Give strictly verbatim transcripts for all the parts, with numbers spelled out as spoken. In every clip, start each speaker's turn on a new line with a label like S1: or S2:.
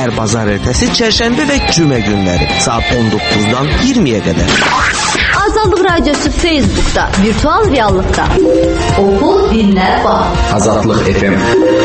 S1: hər bazar ertəsi, çərşənbə və cümə günləri saat on doqquzdan iyirmiyə qədər.
S2: Azadlıq Radiosu Facebook'da, virtual reallıqda. Oku, dinlə, bax.
S3: Azadlıq F M.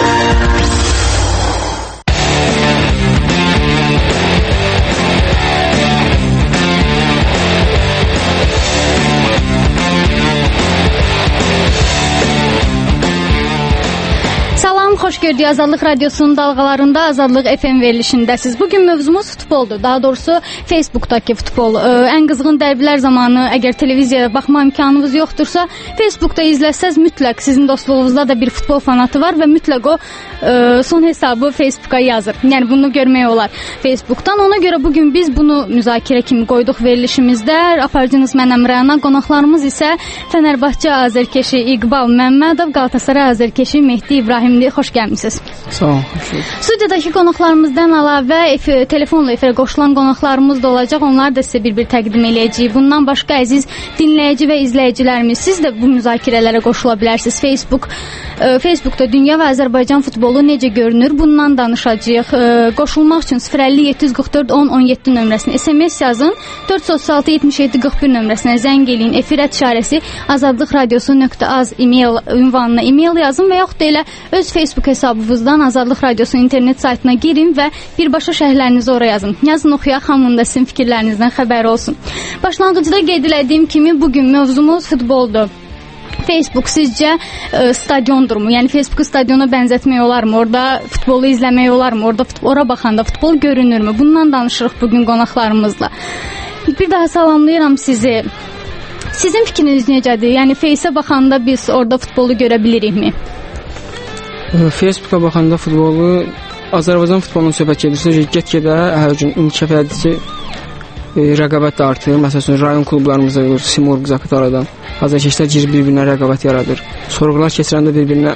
S4: Xoş gördük. Azadlıq Radiosunun dalğalarında Azadlıq F M verilişindəsiz. Bugün mövzumuz futboldur. Daha doğrusu Facebook'dakı futbol. Ən qızğın dərbilər zamanı əgər televiziyaya baxma imkanınız yoxdursa, Facebook'da izləsəz mütləq sizin dostluğunuzda da bir futbol fanatı var və mütləq o ə, son hesabı Facebook'a yazır. Yəni bunu görmək olar Facebook'dan. Ona görə bugün biz bunu müzakirə kimi qoyduq verilişimizdə. Aparıcınız mənəm Rəna, qonaqlarımız isə Fənərbağçə azərkeşi İqbal Məmmədov, Qalatasaray azərkeşi Mehdi İbrahimli. Xoş gəlmisiniz.
S5: Sağ olun.
S4: Studiyadakı qonaqlarımızdan əlavə efe, telefonla efirə qoşulan qonaqlarımız da olacaq. Onları da sizə bir-bir təqdim eləyəcəyik. Bundan başqa əziz dinləyici və izləyicilərimiz, siz də bu müzakirələrə qoşula bilərsiniz. Facebook, e, Facebookda dünya və Azərbaycan futbolu necə görünür? Bundan danışacağıq. E, qoşulmaq üçün sıfır əlli yeddi yüz qırx dörd on on yeddi nömrəsinə S M S yazın. dörd yüz otuz altı yetmiş yeddi qırx bir nömrəsinə zəng eləyin. Efirət işarəsi azadlıq radiosu nöqtə az e-mail ünvanına e-mail yazın və yaxud da elə öz Facebook hesabınızdan Azadlıq Radiosu internet saytına girin və birbaşa şərhlərinizi oraya yazın. Yazın, oxuyaq, hamının da sizin fikirlərinizdən xəbər olsun. Başlanğıcda qeyd etdiyim kimi bugün mövzumuz futboldur. Facebook sizcə e, stadiondurmu? Yəni Facebooku stadiona bənzətmək olarmı? Orada futbolu izləmək olarmı? Orada ora baxanda futbol görünürmü? Bundan danışırıq bugün qonaqlarımızla. Bir daha salamlayıram sizi. Sizin fikriniz necədir? Yəni Face-ə baxanda biz orada futbolu görə bilirikmi?
S5: Facebooka baxanda futbolu, Azərbaycan futbolunun söhbət gedirsə, get-gedə hər gün inkişaf edici e, rəqabət də artır. Məsələn, rayon klublarımızda olur, Simurq, Zaqataradan. Azərkeşlər girir bir-birinə rəqabət yaradır. Sorğular keçirəndə bir-birinə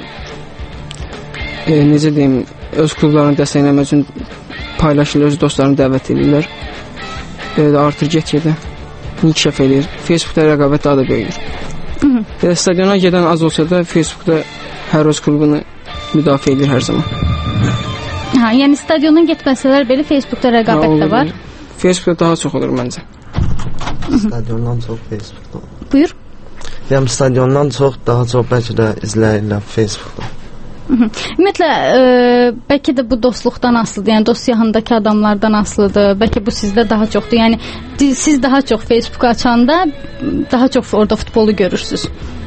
S5: e, necə deyim, öz klublarını dəstəkləmək üçün paylaşırlar, öz dostlarını dəvət edirlər. Belə də artır get-gedə inkişaf edir. Facebookda rəqabət daha da böyüyür. E, stadiona gedən az olsa da Facebookda hər öz klubunu müdafiə edir hər zaman.
S4: Ha, yəni stadiona getməsələr belə Facebookda rəqabət də var.
S5: Facebookda daha çox olur məncə.
S6: Stadiondan çox Facebookda.
S4: Buyur.
S6: Yəni stadiondan çox daha çox bəlkə də izləyirlər Facebookda.
S4: Ümumiyyətlə, e, bəlkə də bu dostluqdan asılıdır, yəni dost yaxındakı adamlardan asılıdır, bəlkə bu sizdə daha çoxdur, yəni siz daha çox Facebook açanda daha çox orada futbolu görürsünüz.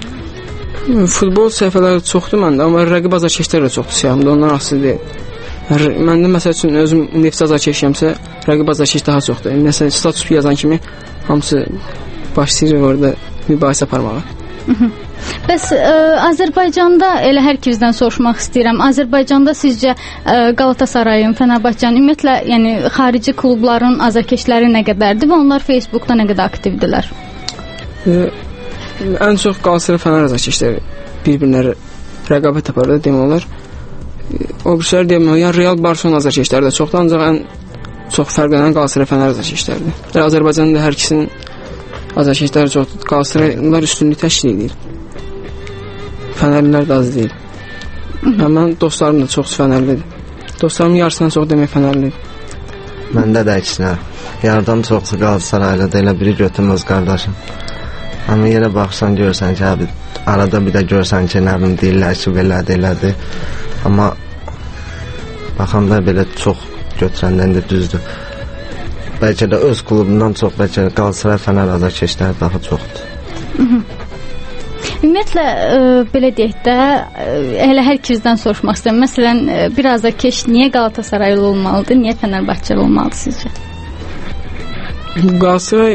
S5: Futbol səhifələri çoxdur məndə, amma rəqib azarkeşlər də çoxdur siyahımda, ondan asılı deyil. Məndə məsəl üçün özüm Neft azarkeşiyəmsə, rəqib azarkeş daha çoxdur. Məsələn, status yazan kimi hamısı başlayır orada mübahisə aparmağa.
S4: Bəs ə, Azərbaycanda elə hər ikimizdən soruşmaq istəyirəm. Azərbaycanda sizcə ə, Qalatasarayın, Fənərbağçanın, ümumiyyətlə, yəni xarici klubların azarkeşləri nə qədərdir və onlar Facebookda nə qədər aktivdirlər?
S5: E, ən çox Qalatasaray, Fənər azarkeşləri bir-birinə rəqabət aparır da demək olar. E, o birişlər demək olar, yəni Real Barcelona azarkeşləri də çoxdur, ancaq ən çox fərqlənən Qalatasaray, Fənər azarkeşləridir. Azərbaycanda hər ikisinin azarkeşləri çoxdur. Qalatasaraylılar üstünlük təşkil edir. Fənərlilər də az deyil. Mən dostlarım da çox fənərlidir. Dostlarımın yarısından çox demək fənərlidir.
S6: Məndə də əksinə. Yardım çoxsu Qalatasaraylı da elə biri götürmüz qardaşım. Amma yerə baxsan görsən ki, abi, arada bir də görsən ki, nə bilim deyirlər ki, belədir, elədir. Amma baxanda belə çox götürəndən də düzdür. Bəlkə də öz klubundan çox, bəlkə də Qalatasaray, Fənər azarkeşləri daha çoxdur.
S4: Ümumiyyətlə, e, belə deyək də, e, elə hər ikizdən soruşmaq istəyirəm. Məsələn, e, bir azarkeş niyə Qalatasaraylı olmalıdır, niyə Fənərbağçalı olmalıdır sizcə?
S5: Qalatasaray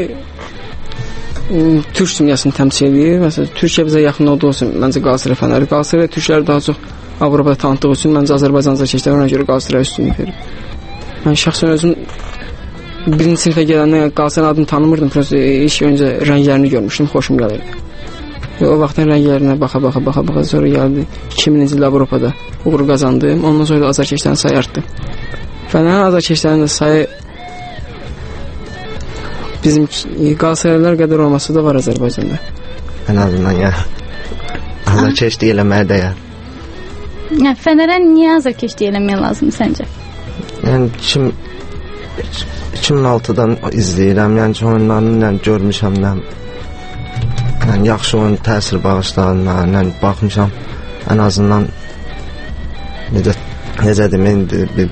S5: Türk dünyasını təmsil edir. Məsələn, Türkiyə bizə yaxın olduğu üçün məncə Qalatasaray Fənəri. Qalatasaray türkləri daha çox Avropada tanıtdığı üçün məncə Azərbaycan azarkeşləri ona görə Qalatasaray üstünlük verir. Mən şəxsən özüm birinci sinifə gələndə Qalatasaray adını tanımırdım. Prosta ilk öncə rənglərini görmüşdüm, xoşum gəlirdi. O vaxtdan rənglərinə baxa-baxa, baxa-baxa sonra gəldi. iki minci ildə Avropada uğur qazandım. Ondan sonra da azarkeşlərin sayı artdı. Fənərin azarkeşlərinin də sayı bizim Qalatasaraylılar qədər olması da var Azərbaycanda.
S6: Ən azından ya. Azarkeşlik eləməyə dəyər.
S4: Yəni Fənərə niyə azarkeşlik eləmək lazımdır səncə?
S6: Yəni kim iki min altıdan izləyirəm. Yəni oyunlarını yəni, görmüşəm. Yəni, yəni yaxşı oyun təsir bağışlarına yəni, baxmışam. Ən azından necə necə deyim, bir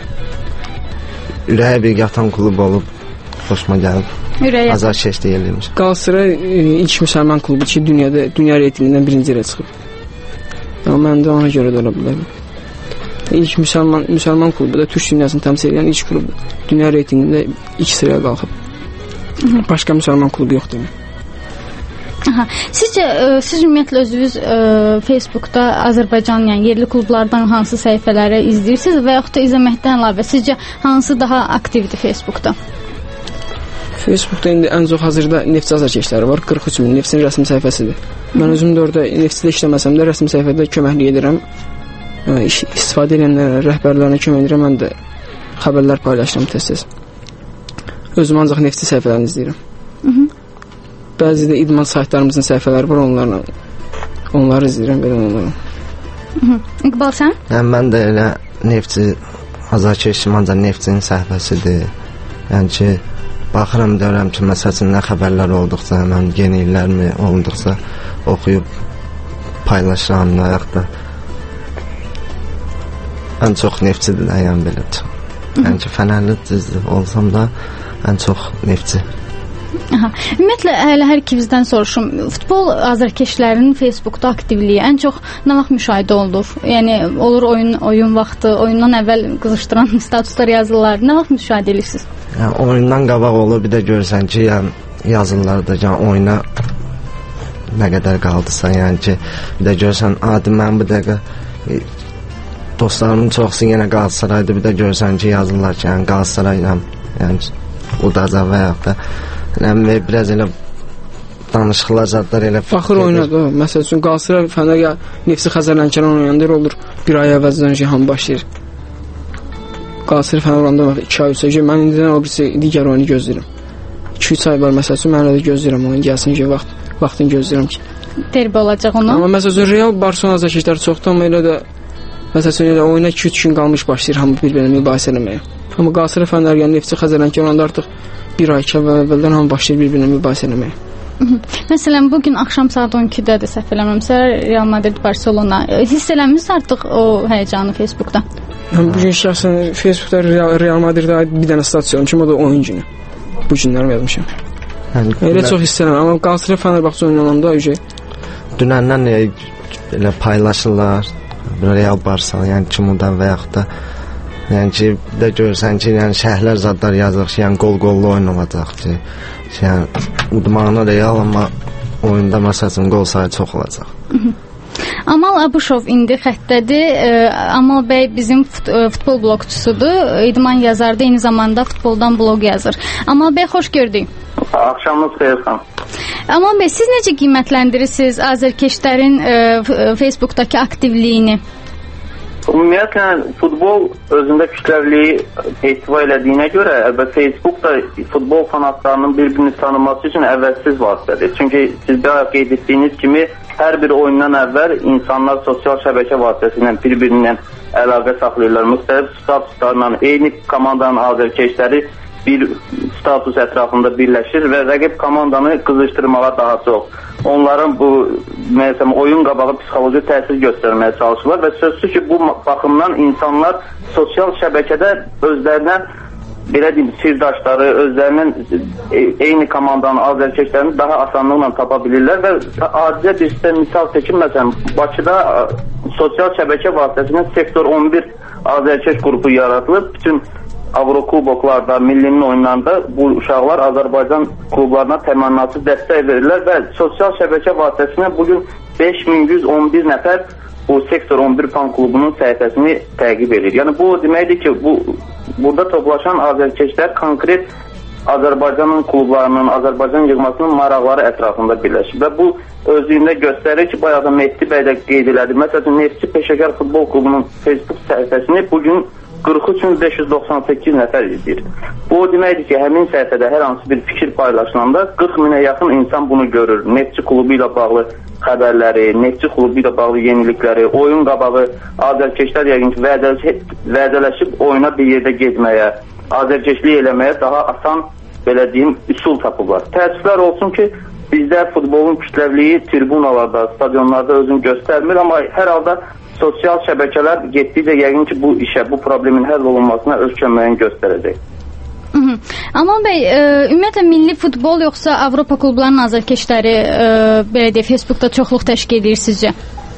S6: ürəyə bir yatan klub olub xoşuma gəlib.
S4: Ürəyə
S6: azarkeşlik eləyirmiş.
S5: Galatasaray ilk müsəlman klubu ki, dünyada dünya reytingindən birinci yerə çıxıb. Amma mən də ona görə də ola bilərəm. İlk müsəlman müsəlman klubu da Türk dünyasını təmsil edən ilk klubdur. Dünya reytingində ilk sıraya qalxıb. Başqa müsəlman klubu yoxdur.
S4: Aha. Sizcə ə, siz ümumiyyətlə özünüz ə, Facebookda Azərbaycan, yəni yerli klublardan hansı səhifələri izləyirsiniz və yaxud da izləməkdən əlavə sizcə hansı daha aktivdir Facebookda?
S5: Facebookda indi ən çox hazırda Neftçi azarkeşləri var. qırx üç min Neftçinin rəsmi səhifəsidir. Mən özüm də orada Neftçidə işləməsəm də rəsmi səhifədə köməklik edirəm. İş, istifadə edənlərə, rəhbərlərinə kömək edirəm. Mən də xəbərlər paylaşıram tez-tez. Özüm ancaq Neftçi səhifələrini izləyirəm. Hı -hı. Bəzi də idman saytlarımızın səhifələri var, onlarla onları izləyirəm, belə onları.
S4: Hı -hı. İqbal sən?
S6: Yəni mən də elə Neftçi azarkeşim ancaq Neftçinin səhifəsidir. Yəni ki baxıram deyirəm ki, məsələn nə xəbərlər olduqsa, mən yeniliklərmi olduqsa oxuyub paylaşıram da yaxud da ən çox Neftçidir də, yəni belə çox. Yəni ki, Fənərli düzdür olsam da ən çox Neftçi.
S4: Aha. Ümumiyyətlə, hələ hər ikimizdən soruşum. Futbol azarkeşlərinin Facebookda aktivliyi ən çox nə vaxt müşahidə olur? Yəni, olur oyun oyun vaxtı, oyundan əvvəl qızışdıran statuslar yazırlar. Nə vaxt müşahidə edirsiniz?
S6: Yəni, oyundan qabaq olur, bir də görürsən ki, yəni, yazırlar da, yəni, oyuna nə qədər qaldısa, yəni ki, bir də görürsən, adi mən bir dəqiqə e, dostlarımın çoxsu yenə Qalatasarayda, bir də görürsən ki, yazırlar ki, yəni, Qalatasarayla yəni, udaca və yaxud da yəni, biraz elə danışıqlar zadlar elə
S5: baxır oynadı. Məsəl üçün Qalatasaray Fənər ya Neftçi Xəzərlənkəran oynayanda olur bir ay əvvəldən ki, hamı başlayır. Qalatasaray Fənər oynayanda var iki ay üstə. Mən indidən o birisi digər oyunu gözləyirəm. iki üç ay var məsəl üçün, mən də gözləyirəm onun gəlsin ki, vaxt vaxtını gözləyirəm ki.
S4: Derbi olacaq ona.
S5: Amma məsəl üçün Real Barcelona azarkeşləri çoxdur, amma elə də məsəl üçün elə oyuna iki üç gün qalmış başlayır hamı bir-birinə mübahisə eləməyə. Amma Qalatasaray Fənər yəni Neftçi Xəzərlənkəran oynayanda artıq bir ay iki ay əvvəldən hamı başlayır bir-birinə mübahisə eləməyə.
S4: Məsələn, bugün axşam saat on ikidə-dir səhv eləmirəmsə, Real Madrid Barcelona. Hiss eləmisiniz artıq o həyəcanı Facebookda?
S5: Mən bugün şəxsən Facebookda Real, Real Madriddə aid bir dənə stasyon ki, o da oyun günü. Bu günləri yazmışam. Yəni, elə çox hiss eləmirəm, amma Qalatasaray Fenerbahçe oynananda öcə.
S6: Dünəndən elə paylaşırlar Real Barcelona, yəni kimudan və yaxud da yəni ki, bir də görürsən ki, yəni şəhərlər zadlar yazır ki, yəni qol-qollu oyun olacaq ki, yəni udmağına Real, amma oyunda məsələn qol sayı çox olacaq.
S4: Amal Abuşov indi xəttədir. Amal bəy bizim futbol blogçusudur, idman yazardı, eyni zamanda futboldan blog yazır. Amal bəy, xoş gördük.
S3: Axşamınız xeyir xanım.
S4: Amal bəy, siz necə qiymətləndirirsiniz azarkeşlərin Facebookdakı aktivliyini?
S3: Ümumiyyətlə, futbol özündə kütləvliyi ehtiva elədiyinə görə, əlbəttə Facebook da futbol fanatlarının bir-birini tanıması üçün əvəzsiz vasitədir. Çünki siz də qeyd etdiyiniz kimi, hər bir oyundan əvvəl insanlar sosial şəbəkə vasitəsilə bir-birindən əlaqə saxlayırlar. Müxtəlif statuslarla eyni komandanın azarkeşləri bir status ətrafında birləşir və rəqib komandanı qızışdırmağa daha çox. Onların bu məsələn oyun qabağı psixoloji təsir göstərməyə çalışırlar və sözsüz ki, bu baxımdan insanlar sosial şəbəkədə özlərinə belə deyim, sirdaşları, özlərinin eyni komandanın azarkeşlərini daha asanlıqla tapa bilirlər və adicə bir sizə misal çəkim, məsələn, Bakıda sosial şəbəkə vasitəsilə Sektor on bir azarkeş qrupu yaradılıb, bütün Avrokuboklarda, millinin oyunlarında bu uşaqlar Azərbaycan klublarına təmənnasız dəstək verirlər və sosial şəbəkə vasitəsilə bugün beş min yüz on bir nəfər bu Sektor on bir fan klubunun səhifəsini təqib edir. Yəni bu deməkdir ki, bu burada toplaşan azarkeşlər konkret Azərbaycanın klublarının, Azərbaycan yığmasının maraqları ətrafında birləşir və bu özlüyündə göstərir ki, bayaq da Mehdi bəy də qeyd elədi. Məsələn, Neftçi Peşəkar Futbol Klubunun Facebook səhifəsini bugün qırx üç min beş yüz doxsan səkkiz nəfər izləyir. Bu o deməkdir ki, həmin səhifədə hər hansı bir fikir paylaşılanda qırx minə yaxın insan bunu görür. Neftçi klubu ilə bağlı xəbərləri, Neftçi klubu ilə bağlı yenilikləri, oyun qabağı azərkeşlər yəqin ki, vədələşib oyuna bir yerdə gezməyə, azərkeşlik eləməyə daha asan, belə deyim, üsul tapıblar. Təəssüflər olsun ki, bizdə futbolun kütləvliyi tribunalarda, stadionlarda özünü göstərmir, amma hər halda sosial şəbəkələr getdikcə yəqin ki, bu işə, bu problemin həll olunmasına öz köməyini göstərəcək.
S4: Aman bəy, e, ümumiyyətlə milli futbol yoxsa Avropa klublarının azərkeşləri e, belə deyək, Facebookda çoxluq təşkil edir sizcə?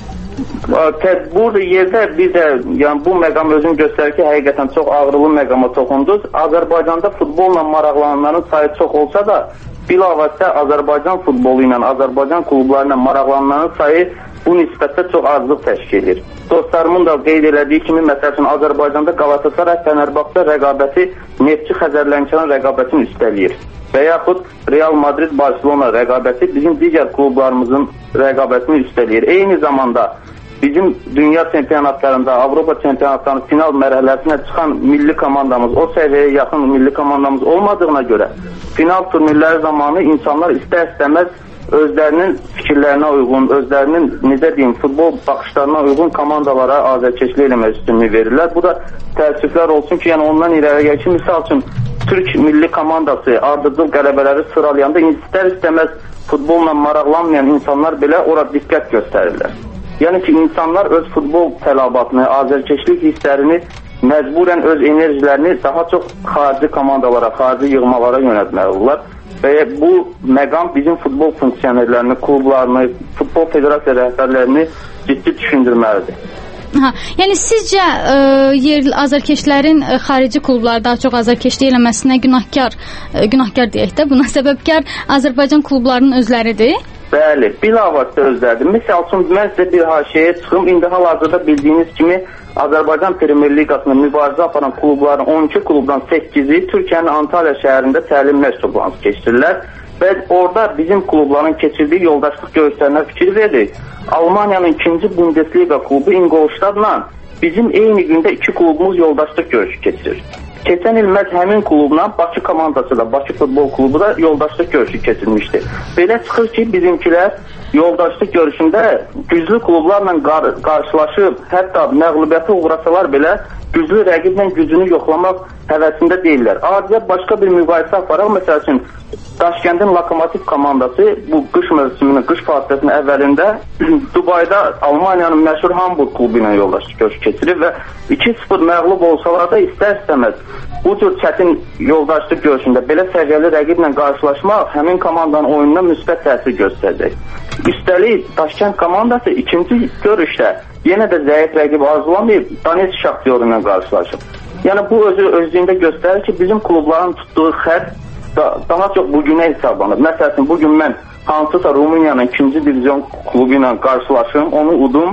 S3: Burada yerdə bir də, yəni bu məqam özünü göstərir ki, həqiqətən çox ağrılı məqama toxundunuz. Azərbaycanda futbolla maraqlananların sayı çox olsa da, bilavasitə Azərbaycan futbolu ilə, Azərbaycan klubları ilə maraqlananların sayı bu nisbətdə çox azlıq təşkil edir. Dostlarımın da qeyd elədiyi kimi, məsəl üçün Azərbaycanda Qalatasaray, Fənərbağça rəqabəti Neftçi Xəzərlənkəran rəqabətini üstələyir. Və yaxud Real Madrid, Barcelona rəqabəti bizim digər klublarımızın rəqabətini üstələyir. Eyni zamanda bizim dünya çempionatlarında, Avropa çempionatlarının final mərhələsinə çıxan milli komandamız, o səviyyəyə yaxın milli komandamız olmadığına görə final turnirləri zamanı insanlar istər-istəməz özlərinin fikirlərinə uyğun, özlərinin, necə deyim, futbol baxışlarına uyğun komandalara azərkeşlik eləmək üstünlüyü verirlər. Bu da təəssüflər olsun ki, yəni ondan irəli gəlir ki, misal üçün Türk milli komandası ardıcıl qələbələri sıralayanda istər-istəməz futbolla maraqlanmayan insanlar belə ora diqqət göstərirlər. Yəni ki, insanlar öz futbol tələbatını, azərkeşlik hisslərini məcburən öz enerjilərini daha çox xarici komandalara, xarici yığmalara yönəltməli olurlar. Və bu məqam bizim futbol funksionerlərini, klublarını, futbol federasiya rəhbərlərini ciddi düşündürməlidir.
S4: Ha, yəni sizcə ə, yer azərkeşlərin ə, xarici klublar daha çox azərkeşlik eləməsinə günahkar, ə, günahkar deyək də, buna səbəbkar Azərbaycan klublarının özləridir?
S3: Bəli, bilavasitə özləridir. Məsəl üçün, mən sizə bir haşiyyə çıxım. İndi hal-hazırda bildiyiniz kimi Azərbaycan Premyer Liqasında mübarizə aparan klubların on iki klubdan səkkizi Türkiyənin Antalya şəhərində təlim məşq toplantısı keçirirlər və orada bizim klubların keçirdiyi yoldaşlıq görüşlərinə fikir verir. Almaniyanın ikinci Bundesliga klubu Ingolstadtla bizim eyni gündə iki klubumuz yoldaşlıq görüşü keçirir. Keçən il məhz həmin klubla Bakı komandası da, Bakı futbol klubu da yoldaşlıq görüşü keçirmişdi. Belə çıxır ki, bizimkilər yoldaşlıq görüşündə güclü klublarla qar qarşılaşıb, hətta məğlubiyyətə uğrasalar belə güclü rəqiblə gücünü yoxlamaq həvəsində deyirlər. Adicə başqa bir müqayisə aparaq. Məsəl üçün, Daşkəndin Lokomotiv komandası bu qış mövsümünün, qış fasiləsinin əvvəlində Dubayda Almaniyanın məşhur Hamburg klubu ilə yoldaşlıq görüşü keçirib və iki sıfır məğlub olsalar da istər-istəməz bu cür çətin yoldaşlıq görüşündə belə səviyyəli rəqiblə qarşılaşmaq həmin komandanın oyununa müsbət təsir göstərəcək. Üstəlik, Daşkənd komandası ikinci görüşdə yenə də zəif rəqib arzulamayıb Donetsk Şaxtyoru ilə qarşılaşıb. Yəni bu özü özlüyündə göstərir ki, bizim klubların tutduğu xətt daha çox bugünə hesablanır. Məsəl üçün, bugün mən hansısa Rumıniyanın ikinci divizyon klubu ilə qarşılaşım, onu udum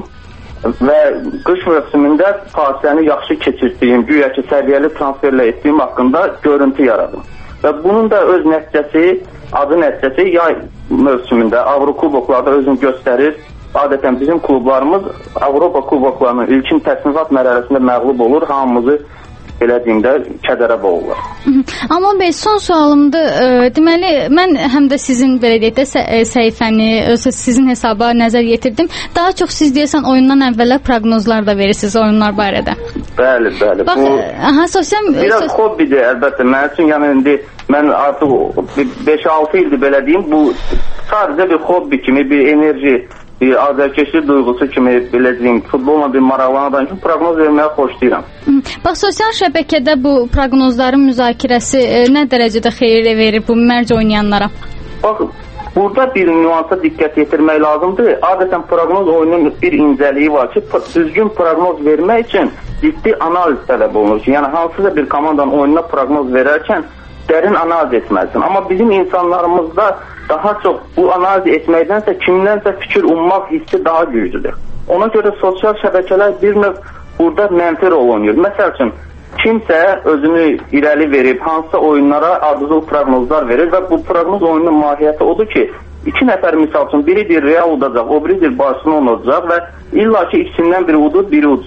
S3: və qış mövsümündə fasiləni yaxşı keçirdiyim, güya ki, səviyyəli transferlə etdiyim haqqında görüntü yaradım. Və bunun da öz nəticəsi, adı nəticəsi yay mövsümündə Avrokuboklarda özünü göstərir. Adətən bizim klublarımız Avropa kuboklarının ilkin təsnifat mərhələsində məğlub olur, hamımızı belə deyim də kədərə boğulur.
S4: Amma bəy, son sualımdır. E, deməli, mən həm də sizin belə deyək də səhifəni, sizin hesaba nəzər yetirdim. Daha çox siz deyəsən oyundan əvvəllər proqnozlar da verirsiniz oyunlar barədə.
S3: Bəli, bəli.
S4: Bax, bu aha, sosial
S3: biraz sos hobbidir əlbəttə. Mənim üçün yəni indi mən artıq beş altı ildir belə deyim, bu sadəcə bir hobbi kimi, bir enerji, bir azərkeşlik duyğusu kimi, belə deyim, futbolla bir maraqlanan üçün proqnoz verməyə xoşlayıram.
S4: Bax, sosial şəbəkədə bu proqnozların müzakirəsi e, nə dərəcədə xeyir verir bu mərc oynayanlara?
S3: Bax, burada bir nüansa diqqət yetirmək lazımdır. Adətən proqnoz oyunun bir incəliyi var ki, düzgün proqnoz vermək üçün ciddi analiz tələb olunur ki, yəni hansısa bir komandanın oyununa proqnoz verərkən dərin analiz etməlisin. Amma bizim insanlarımızda daha çox bu analiz etməkdənsə kimdənsə fikir ummaq hissi daha güclüdür. Ona görə sosial şəbəkələr bir növ burada mənfi rol oynayır. Məsəl üçün, kimsə özünü irəli verib, hansısa oyunlara ardıcıl proqnozlar verir və bu proqnoz oyunun mahiyyəti odur ki, iki nəfər misal üçün, biridir Real udacaq, o biridir Barcelona udacaq və illa ki ikisindən biri udur, biri udacaq.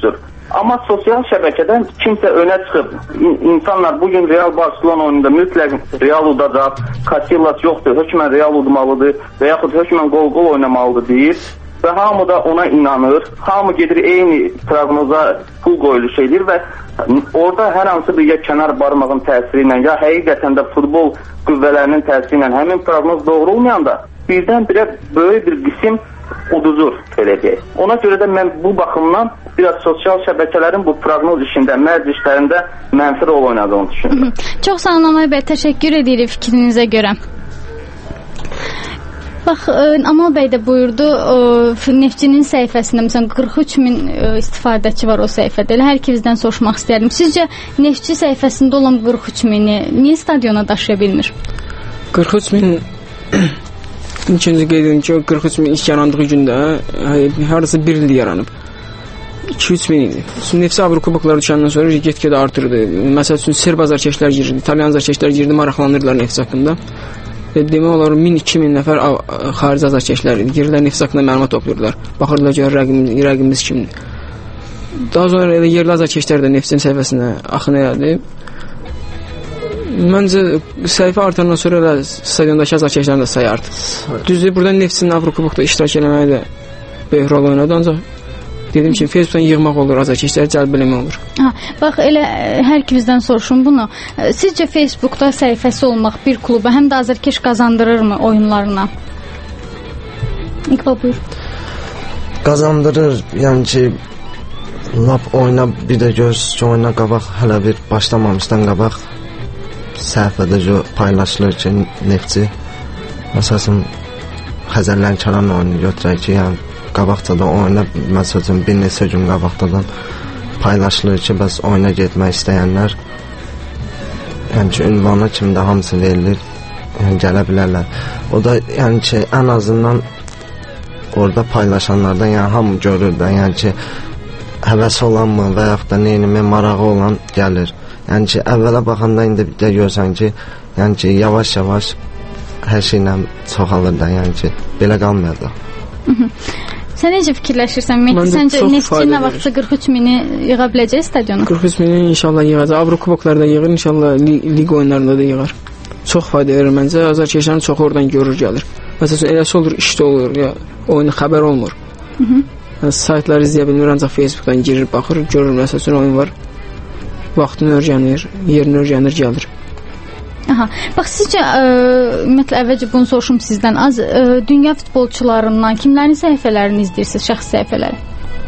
S3: Amma sosial şəbəkədən kimsə önə çıxıb, insanlar bugün Real Barcelona oyununda mütləq Real udacaq, Casillas yoxdur, hökmən Real udmalıdır və yaxud hökmən qol-qol oynamalıdır deyir və hamı da ona inanır, hamı gedir eyni proqnoza pul qoyuluş edir və orada hər hansı bir ya kənar barmağın təsiri ilə, ya həqiqətən də futbol qüvvələrinin təsiri ilə həmin proqnoz doğru olmayanda birdən-birə böyük bir qism uduzur, belə deyək. Ona görə də mən bu baxımdan biraz sosial şəbəkələrin bu proqnoz işində, mərc işlərində mənfi rol oynadığını düşünürəm.
S4: Çox sağ olun Amal bəy, təşəkkür edirik fikrinizə görə. Bax, Amal bəy də buyurdu, Neftçinin səhifəsində məsələn qırx üç min istifadəçi var o səhifədə. Elə hər ikimizdən soruşmaq istərdim. Sizcə Neftçi səhifəsində olan qırx üç mini niyə stadiona daşıya bilmir?
S5: qırx üç min İkinci qeyd edin ki, qırx üç min ilk yarandığı gündə harası bir il yaranıb. iki üç min idi. Nefsi Avrokubokları düşəndən sonra get-gedə artırdı. Məsəl üçün Serb azarkeşlər girirdi, İtalyan azarkeşlər girdi, maraqlanırdılar Nefsi haqqında. Və demək olar min iki min nəfər xarici azarkeşlər idi. Girirlər Nefsi haqqında məlumat toplayırdılar. Baxırdılar ki, rəqibimiz, rəqibimiz kimdir. Daha sonra elə yerli azarkeşlər də Nefsin səhifəsinə axın elədi. Məncə səhifə artandan sonra da stadiondakı azarkeşlərin də sayı artdı. Düzdür, burada Nefsinin Avrokubokda iştirak eləməyi də böyük rol oynadı, ancaq dedim ki, Facebookdan yığmaq olur, azarkeşləri cəlb eləmək olur.
S4: Ha, bax, elə hər ikimizdən soruşum bunu. Sizcə Facebookda səhifəsi olmaq bir kluba həm də azarkeş qazandırırmı oyunlarına? İqbal, buyur.
S6: Qazandırır, yəni ki, lap oyna bir də göz ki, oyna qabaq, hələ bir başlamamışdan qabaq səhifədə paylaşılır ki, Neftçi məsələn Xəzərlərin Kəran oyunu götürək ki, yəni qabaqcadan oyuna məsələn bir neçə gün qabaqcadan paylaşılır ki, bəs oyuna getmək istəyənlər yəni ki, ünvana kimi də hamısı verilir, yəni gələ bilərlər. O da yəni ki, ən azından orada paylaşanlardan yəni hamı görür də, yəni ki, həvəsi olanmı və yaxud da neyinimi marağı olan gəlir. Yəni ki, əvvələ baxanda indi bir də görsən ki, yəni ki, yavaş-yavaş hər şeylə çoxalır da, yəni ki, belə qalmayacaq.
S4: Sən necə fikirləşirsən, Mehdi? Səncə Neftçi nə vaxtsa qırx üç mini yığa biləcək stadiona?
S5: qırx üç mini inşallah yığacaq. Avrokuboklarda yığır, inşallah lig oyunlarında da yığar. Çox fayda verir məncə. Azarkeşlərin çoxu oradan görür, gəlir. Məsələn, eləsi olur, işdə olur, ya oyunu xəbər olmur. Yəni, saytları izləyə bilmir, ancaq Facebookdan girir, baxır, görür, məsələn, oyun var. Vaxtını öyrənir, yerini öyrənir, gəlir.
S4: Aha. Bax, sizcə, ümumiyyətlə, əvvəlcə bunu soruşum sizdən. Az ə, dünya futbolçularından kimlərin səhifələrini izləyirsiniz, şəxsi səhifələri?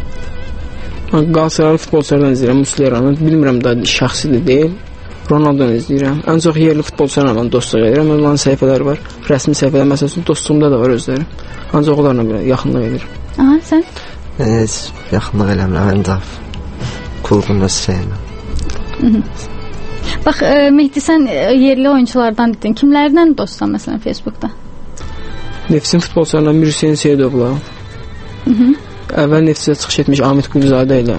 S5: Qalatasaray futbolçulardan izləyirəm, Musleranı. Bilmirəm da şəxsidir deyil. Ronaldonu izləyirəm. Ən çox yerli futbolçularla dostluq edirəm. Onların səhifələri var. Rəsmi səhifələr, məsələn, dostluğumda da var özləri. Ancaq onlarla belə yaxınlıq edirəm.
S4: Aha, sən?
S6: Heç yaxınlıq eləmirəm, ancaq klubun öz şeyinə.
S4: Bax, e, Mehdi, sən yerli oyunculardan dedin. Kimlərdən dostsan məsələn Facebookda?
S5: Nefsin futbolçularından bir Hüseyin Seydovla. Əvvəl Nefsidə çıxış etmiş Amid Quluzadə ilə.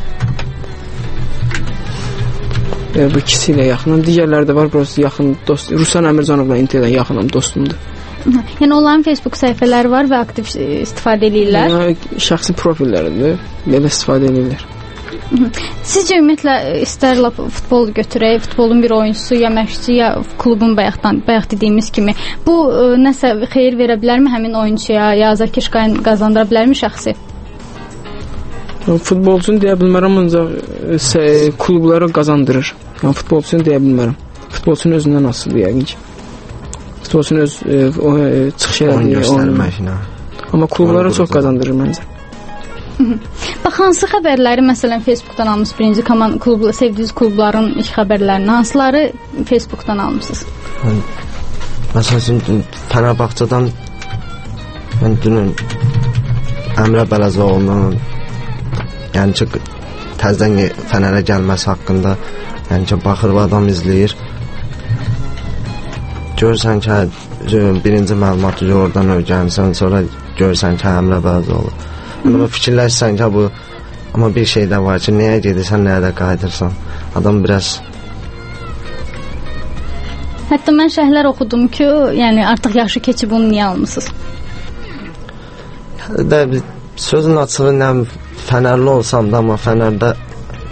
S5: E, bu ikisi ilə yaxınam. Digərləri də var, burası yaxın dost. Ruslan Əmircanovla Interdən yaxınam, dostumdur.
S4: Yəni onların Facebook səhifələri var və aktiv istifadə edirlər?
S5: Yəni, şəxsi profilləridir, belə istifadə edirlər.
S4: Sizcə ümumiyyətlə istər lap futbol götürək, futbolun bir oyuncusu ya məşqçi ya klubun bayaqdan bayaq dediyimiz kimi bu ə, nəsə xeyir verə bilərmi həmin oyunçuya ya azarkeş qazandıra bilərmi şəxsi?
S5: Futbolçunu deyə bilmərəm, ancaq klublara qazandırır. Yəni futbolçunu deyə bilmərəm. Futbolçunun özündən asılıdır yəqin ki. Futbolçunun öz ə, o, ə, çıxış elədiyi, amma klublara çox qazandırır məncə.
S4: Bax, hansı xəbərləri məsələn Facebookdan almısınız? Birinci komand klubla sevdiyiniz klubların ilk xəbərlərini hansıları Facebookdan almısınız?
S6: Məsələn, Fənərbağçadan mən dünün Əmrə Bələzoğlu'nun yəni ki, təzdən Fənərə gəlməsi haqqında yəni ki, baxır və adam izləyir. Görürsən ki, birinci məlumatı oradan öyrənsən, sonra görürsən ki, Əmrə Bələzoğlu. Amma fikirləşsən ki, bu amma bir şey də var ki, nəyə gedirsən, nəyə də qayıdırsan. Adam biraz
S4: Hətta mən şərhlər oxudum ki, yəni artıq yaşı keçib onu niyə almısınız?
S6: də sözün açığı nə Fənərli olsam da, amma Fənərdə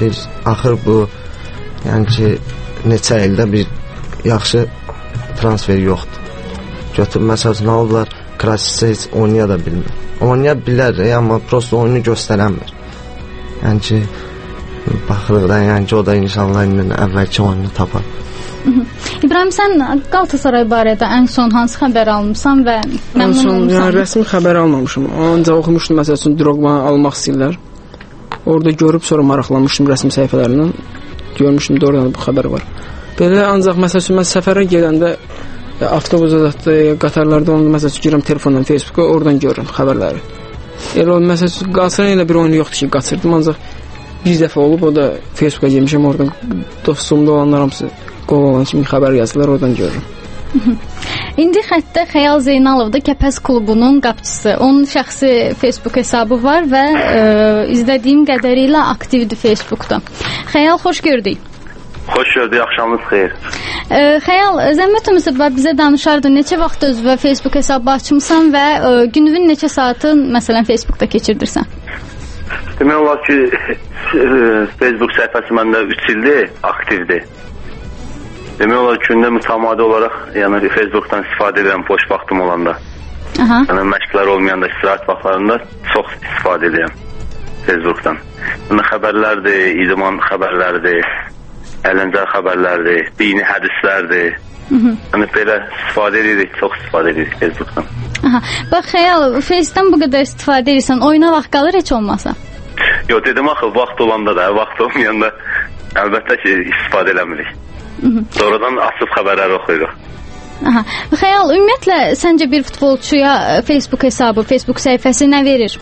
S6: bir axır bu yəni ki neçə ildə bir yaxşı transfer yoxdur. Götür məsələn nə oldular? Krasic heç oynaya da bilmir. Oynaya bilər, amma prosta oyunu göstərənmir. Yəni ki baxırıqdan, yəni ki o da inşallah indi əvvəlki oyunu tapar.
S4: İbrahim, sən Qalatasaray barədə ən son hansı xəbər almısan və məmnun olmusan?
S5: Yəni rəsmi xəbər almamışam. Ancaq oxumuşdum məsəl üçün Drogba'nı almaq istəyirlər. Orada görüb sonra maraqlanmışdım rəsmi səhifələrindən. Görmüşdüm də oradan bu xəbər var. Belə ancaq məsəl üçün mən səfərə gedəndə avtobusa da, qatarlarda onu məsəl üçün girirəm telefondan, Facebook'a, oradan görürəm xəbərləri. Elə o məsəl üçün Qalatasaray ilə bir oyunu yoxdur ki, qaçırdım, ancaq bir dəfə olub, o da Facebook'a girmişəm, oradan dostumda olanlar hamısı qol olan kimi xəbər yazdılar, oradan görürüm.
S4: İndi xəttdə Xəyal Zeynalov da Kəpəz klubunun qapıçısı. Onun şəxsi Facebook hesabı var və e, izlədiyim qədərilə aktivdir Facebookda. Xəyal, xoş gördük.
S3: Xoş gördük, axşamınız xeyir.
S4: E, Xəyal, zəhmət olmasa bizə danışardı, neçə vaxt özünə Facebook hesabı açmısan və e, günün neçə saatın məsələn Facebookda keçirdirsən?
S3: Demək olar ki, Facebook səhifəsi məndə üç ildir aktivdir. Demək olar ki, gündə mütəmadi olaraq yəni Facebookdan istifadə edirəm boş vaxtım olanda.
S4: Aha.
S3: Yəni məşqlər olmayanda, istirahət vaxtlarında çox istifadə edirəm Facebookdan. Yəni xəbərlərdir, idman xəbərlərdir, əyləncə xəbərlərdir, dini hədislərdir. Yəni belə istifadə edirik, çox istifadə edirik Facebookdan.
S4: Aha. Bax Xəyal, Face'dən bu qədər istifadə edirsən, oyuna vaxt qalır heç olmasa?
S3: Yox, dedim axı, vaxt olanda da, vaxt olmayanda əlbəttə ki, istifadə eləmirik. Sonradan açıb xəbərləri oxuyuruq.
S4: Aha. Xəyal, ümumiyyətlə səncə bir futbolçuya Facebook hesabı, Facebook səhifəsi nə verir?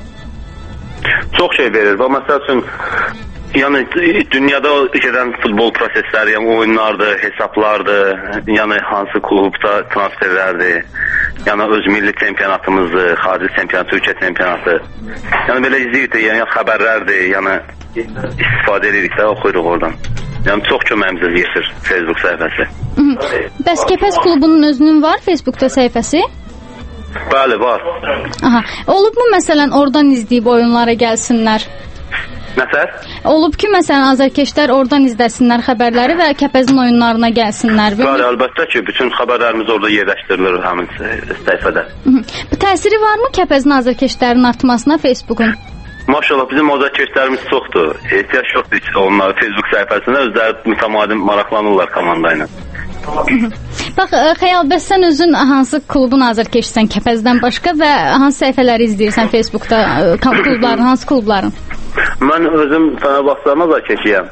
S3: Çox şey verir. Və məsəl üçün yəni dünyada gedən futbol prosesləri, yəni oyunlardır, hesablardır, yəni hansı klubda transferlərdir, yəni öz milli çempionatımızdır, xarici çempionat, Türkiyə çempionatı. Yəni belə izləyirdik, yəni xəbərlərdir, yəni istifadə edirik də, oxuyuruq oradan. Yəni çox köməyimizə yetir Facebook səhifəsi.
S4: Bəs Kəpəz klubunun özünün var Facebookda səhifəsi?
S3: Bəli, var.
S4: Aha. Olubmu məsələn oradan izləyib oyunlara gəlsinlər?
S3: Nətər?
S4: Olub ki, məsələn azarkeşlər oradan izləsinlər xəbərləri və Kəpəzin oyunlarına gəlsinlər?
S3: Bəli, əlbəttə ki, bütün xəbərlərimiz orada yerləşdirilir həmin səhifədə.
S4: Bu təsiri varmı Kəpəzin azarkeşlərin artmasına Facebookun?
S3: Maşallah, bizim azarkeşlərimiz çoxdur. Ehtiyac yoxdur ki, onlar Facebook səhifəsində özləri mütəmadi maraqlanırlar komanda ilə.
S4: Bax, Xəyal, bəs sən özün hansı klubun azarkeşsən Kəpəzdən başqa və hansı səhifələri izləyirsən Facebookda, klubların, hansı klubların?
S3: Mən özüm Fenerbahçe'nin azarkeşiyəm.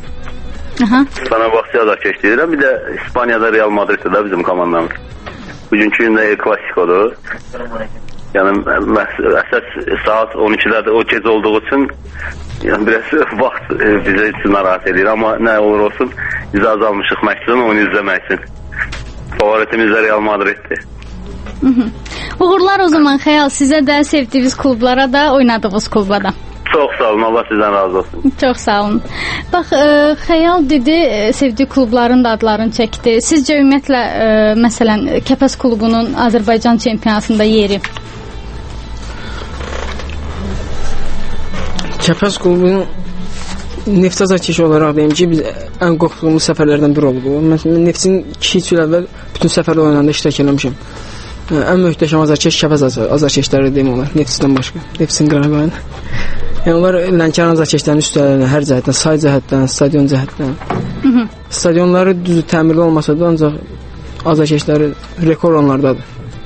S3: Fenerbahçe azarkeşliyirəm. Bir də İspaniyada Real Madrid'dir da bizim komandamız. Bugünkü gündə El Clasico'dur. Yəni əsas saat on ikidə o gecə olduğu üçün yəni biraz vaxt e, bizə üçün narahat edir, amma nə olur olsun icazə almışıq məqsədən oyunu izləmək üçün. Favoritimiz də Real Madrid'dir.
S4: Uğurlar o zaman Xəyal, sizə də, sevdiyiniz klublara da, oynadığınız klublara da.
S3: Çox sağ olun, Allah sizdən razı olsun.
S4: Çox sağ olun. Bax, e, Xəyal dedi, e, sevdiyi klubların da adlarını çəkdi. Sizcə ümumiyyətlə, e, məsələn, Kəpəz klubunun Azərbaycan çempionatında yeri?
S5: Kəpəz klubunun Neft azarkeşi olaraq deyim ki, biz ən qorxduğumuz səfərlərdən biri olub. Mən Neftin iki üç il əvvəl bütün səfərdə oynanda iştirak eləmişəm. Ən möhtəşəm azarkeş Kəpəz azarkeşləri deyim olar, Neftindən başqa. Neftin Qarabağın. Yəni onlar Lənkəran azarkeşlərinin üstələrində hər cəhətdən, say cəhətdən, stadion cəhətdən. Stadionları düzü təmirli olmasa da, ancaq azarkeşləri rekord onlardadır.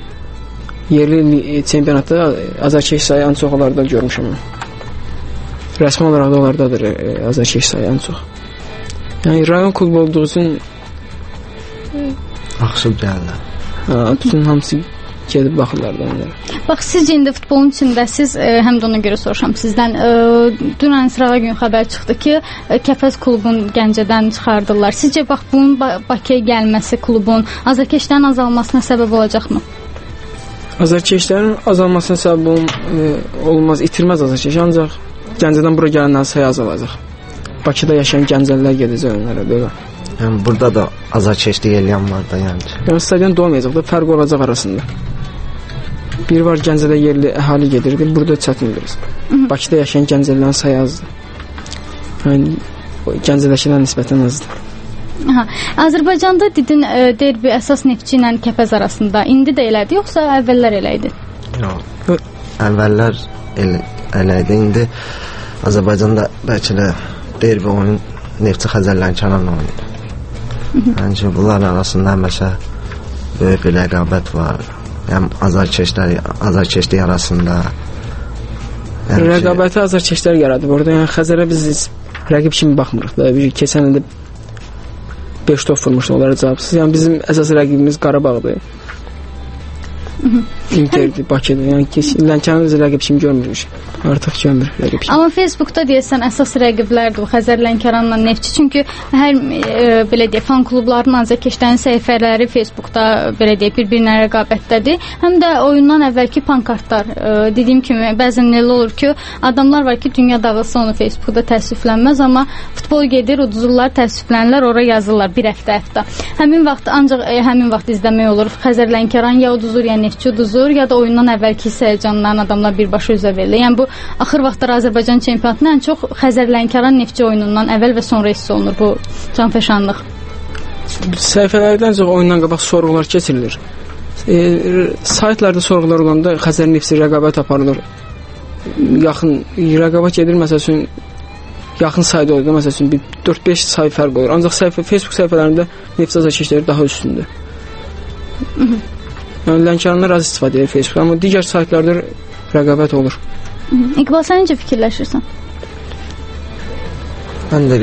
S5: Yerli çempionatda azarkeş sayı ən çox onlarda görmüşəm mən. Rəsmi olaraq da onlardadır azarkeş sayı ən çox. Yəni rayon klubu olduğu üçün
S6: axışıb gəlirlər.
S5: Ha, bütün hamısı gedib baxırlar da onlara.
S4: Bax, sizcə indi futbolun içində siz, e, həm də ona görə soruşam sizdən, e, dünən sırağa gün xəbər çıxdı ki, e, Kəpəz klubun Gəncədən çıxardırlar. Sizcə bax, bunun Bakıya gəlməsi klubun azarkeşlərin azalmasına səbəb olacaqmı?
S5: Azarkeşlərin azalmasına səbəb ol, e, olmaz, itirməz azarkeş, ancaq Gəncədən bura gələnlərin sayı azalacaq. Bakıda yaşayan gəncəlilər gedəcək onlara, belə.
S6: Yəni burada da azarkeşlik eləyən var da, yəni.
S5: Yəni stadion dolmayacaq da, fərq olacaq arasında. Bir var Gəncədə yerli əhali gedirdi, burada çətin biraz. Bakıda yaşayan gəncələrin sayı azdır. Yəni Gəncədəkilərə nisbətən azdır.
S4: Aha. Azərbaycanda dedin e, derbi əsas Neftçi ilə Kəpəz arasında. İndi də elədi, yoxsa əvvəllər elə idi?
S6: Yox. Əvvəllər elə, elə idi. İndi Azərbaycanda bəlkə də derbi oyun Neftçi Xəzərlənkaranla oynayır. Məncə bunlar arasında həmişə böyük bir rəqabət var. Həm azarkeşlər, azarkeşlik arasında.
S5: Yəni rəqabəti ki... azarkeşlər yaradıb orada. Yəni Xəzərə biz rəqib kimi baxmırıq da. Bir keçən ildə beş top vurmuşdu onlara cavabsız. Yəni bizim əsas rəqibimiz Qarabağdır. Interdir, Bakıdır. Yəni Lənkəranı biz rəqib kimi görmürük. Artıq görmür rəqib kimi.
S4: Amma Facebookda deyəsən əsas rəqiblərdir bu Xəzər Lənkəranla Neftçi. Çünki hər e, belə deyək fan klublarının azarkeşlərin səhifələri Facebookda belə deyək bir-birinə rəqabətdədir. Həm də oyundan əvvəlki pankartlar e, dediyim kimi bəzən elə olur ki, adamlar var ki, dünya dağılsa onu Facebookda təəssüflənməz, amma futbol gedir, uduzurlar, təəssüflənirlər, ora yazırlar bir həftə həftə. Həmin vaxt ancaq e, həmin vaxt izləmək olur. Xəzər Lənkəran ya uduzur, ya Neftçi uduzur, ya da oyundan əvvəlki həyəcanlarla adamlar birbaşa üzə verir. Yəni bu axır vaxtlar Azərbaycan çempionatında ən çox Xəzər Lənkəran Neftçi oyunundan əvvəl və sonra hiss olunur bu canfəşanlıq.
S5: Səhifələrdən çox oyundan qabaq sorğular keçirilir. E, saytlarda sorğular olanda Xəzər Neftçi rəqabət aparılır. Yaxın rəqabət gedir, məsəl üçün yaxın sayda olur da, məsəl üçün bir dörd beş sayı fərq olur. Ancaq səhifə Facebook səhifələrində Neftçi azarkeşləri daha üstündür. Yəni Lənkəranlar az istifadə edir Facebook, amma digər saytlarda rəqabət olur.
S4: İqbal, sən necə fikirləşirsən?
S6: Mən də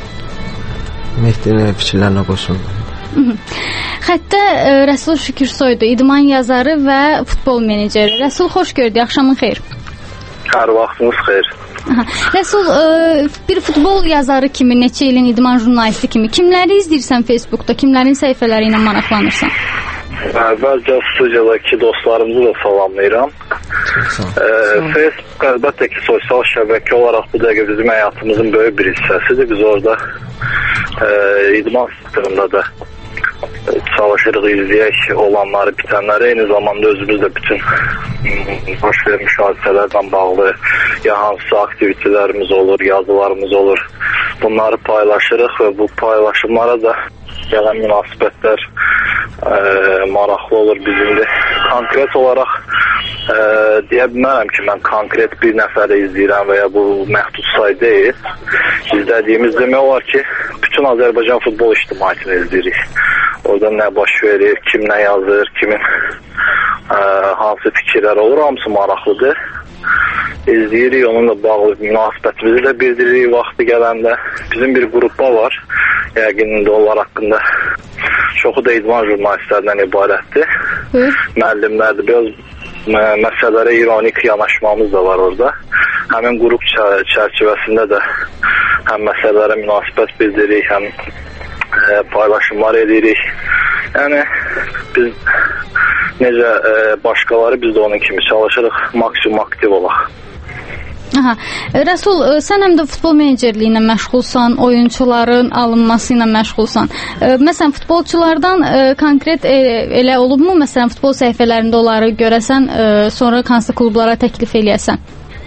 S6: Mehdinin fikirlərinə qoşulum.
S4: Xəttə e, Rəsul Şükürsoydu, idman yazarı və futbol meneceri. Rəsul, xoş gördük, axşamın xeyir.
S7: Hər vaxtınız xeyir.
S4: Aha. Rəsul, e, bir futbol yazarı kimi, neçə ilin idman jurnalisti kimi kimləri izləyirsən Facebookda, kimlərin səhifələri ilə maraqlanırsan?
S7: Əvvəlcə studiyadakı dostlarımızı da salamlayıram. Ee, Facebook əlbəttə ki, sosial şəbəkə olaraq bu dəqiqə bizim həyatımızın böyük bir hissəsidir. Biz orada e, idman sistemində də çalışırıq, izləyək olanları, bitənləri, eyni zamanda özümüz də bütün baş vermiş hadisələrdən bağlı ya hansısa aktivitelərimiz olur, yazılarımız olur. Bunları paylaşırıq və bu paylaşımlara da gələn münasibətlər e, maraqlı olur bizim də. Konkret olaraq e, deyə bilmərəm ki, mən konkret bir nəfəri izləyirəm və ya bu məhdud say deyil. İzlədiyimiz demək olar ki, bütün Azərbaycan futbol ictimaiyyətini izləyirik. Orada nə baş verir, kim nə yazır, kimin e, hansı fikirlər olur, hamısı maraqlıdır. İzləyirik, onunla bağlı münasibətimizi də bildiririk vaxtı gələndə. Bizim bir qrupa var, yəqin indi onlar haqqında çoxu da idman jurnalistlərindən ibarətdir. Müəllimlərdir, biraz məsələlərə ironik yanaşmamız da var orada. Həmin qrup çərçivəsində də həm məsələlərə münasibət bildiririk, həm e, paylaşımlar edirik. Yəni biz necə e, başqaları biz də onun kimi çalışırıq, maksimum aktiv olaq.
S4: Aha. Rəsul, sən həm də futbol menecerliyi ilə məşğulsan, oyunçuların alınması ilə məşğulsan. Məsələn, futbolçulardan konkret elə olubmu? Məsələn, futbol səhifələrində onları görəsən, sonra hansı klublara təklif eləyəsən?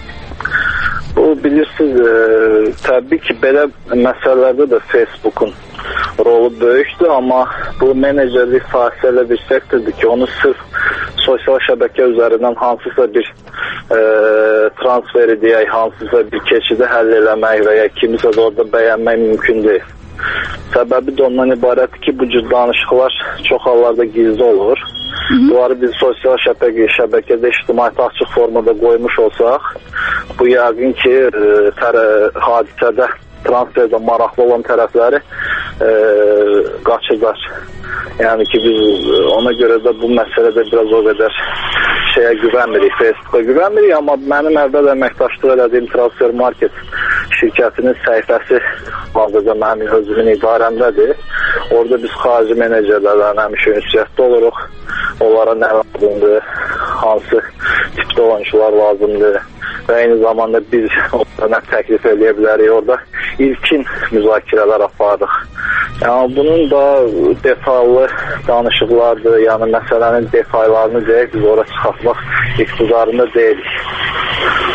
S7: Bu, bilirsiniz, e, təbii ki, belə məsələlərdə də Facebook'un rolu böyükdür, amma bu menecerlik sahəsi elə bir sektordur ki, onu sırf sosial şəbəkə üzərindən hansısa bir e, transferi deyək, hansısa bir keçidi həll eləmək və ya kimisə də orada bəyənmək mümkün deyil. Səbəbi də ondan ibarətdir ki, bu cür danışıqlar çox hallarda gizli olur. Hı -hı. Bunları biz sosial şəbəkə, şəbəkədə ictimaiyyətə açıq formada qoymuş olsaq, bu yəqin ki, e, tərə, hadisədə transferdə maraqlı olan tərəfləri e, qaçırlar. Yəni ki, biz ona görə də bu məsələdə biraz o qədər şeyə güvənmirik, Facebook'a güvənmirik, amma mənim əvvəl əməkdaşlıq elədiyim Transfer Market şirkətinin səhifəsi bazıca mənim özümün idarəmdədir. Orada biz xarici menecerlərlə həmişə ünsiyyətdə oluruq. Onlara nə lazımdır, hansı tipdə oyuncular lazımdır və eyni zamanda biz onlara nə təklif edə bilərik. Orada ilkin müzakirələr aparırıq. Yəni bunun da detallı danışıqlardır, yəni məsələnin detaylarını deyək, biz ora çıxartmaq iqtidarında deyilik.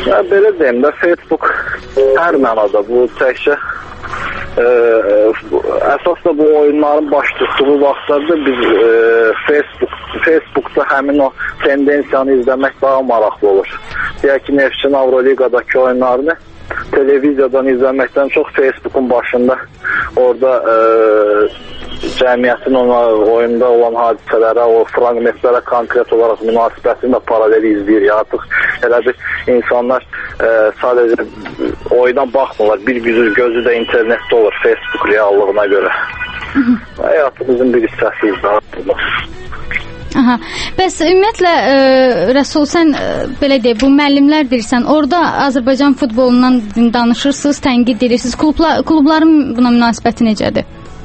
S7: Ya, belə deyim də, Facebook hər mənada bu təkcə Ə, əsas da bu oyunların baş tutduğu vaxtlarda biz ə, Facebook, Facebookda həmin o tendensiyanı izləmək daha maraqlı olur. Deyək ki, Neftçinin Avroliqadakı oyunlarını televiziyadan izləməkdən çox Facebookun başında orada ə, cəmiyyətin ona oyunda olan hadisələrə, o fragmentlərə konkret olaraq münasibətini də paralel izləyir. Artıq elə bir insanlar ə, sadəcə oyuna baxmırlar. Bir gözü, gözü də internetdə olur Facebook reallığına görə. Həyatımızın bir hissəsiyiz daha.
S4: Aha. Bəs ümumiyyətlə ə, Rəsul, sən ə, belə deyək, bu müəllimlər deyirsən, orada Azərbaycan futbolundan danışırsınız, tənqid edirsiniz. Klublar, klubların buna münasibəti necədir?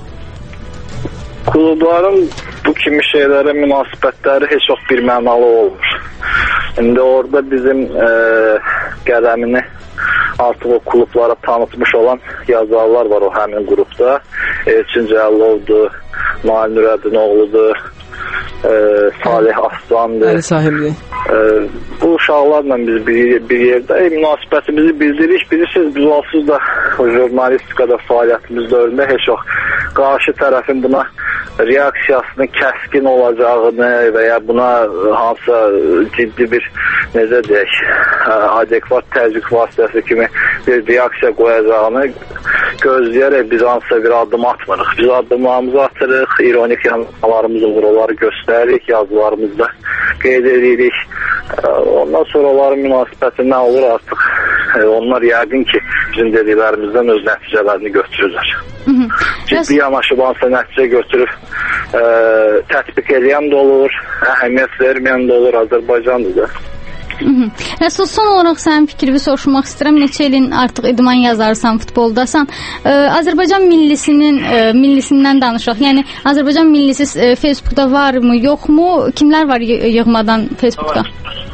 S7: Klubların bu kimi şeylərə münasibətləri heç çox bir mənalı olmur. İndi orada bizim ə, qələmini artıq o klublara tanıtmış olan yazarlar var o həmin qrupda. Elçin Cəllovdur, Nail Nürəddin oğludur, ə, Salih Aslandır.
S5: Əli sahibdir.
S7: Ə, bu uşaqlarla biz bir, bir yerdə e, münasibətimizi bildiririk. Bilirsiniz, biz olsuz da jurnalistikada fəaliyyətimiz dövründə heç çox qarşı tərəfin buna reaksiyasının kəskin olacağını və ya buna hansısa ciddi bir, necə deyək, adekvat təzyiq vasitəsi kimi bir reaksiya qoyacağını gözləyərək biz hansısa bir addım atmırıq. Biz addımlarımızı atırıq, ironik yanlarımızı buraları göstəririk, yazılarımızda qeyd edirik. Ondan sonra onların münasibəti nə olur artıq? Onlar yəqin ki, bizim dediklərimizdən öz nəticələrini götürürlər. Ciddi yanaşıb hansısa nəticə götürüb ə, tətbiq edən də olur, əhəmiyyət verməyən də olur, Azərbaycandır da.
S4: Rəsul, son olaraq sənin fikrini soruşmaq istəyirəm. Neçə ilin artıq idman yazarsan, futboldasan. Ə, Azərbaycan millisinin ə, millisindən danışaq. Yəni Azərbaycan millisi ə, Facebookda varmı, yoxmu? Kimlər var yığmadan Facebookda?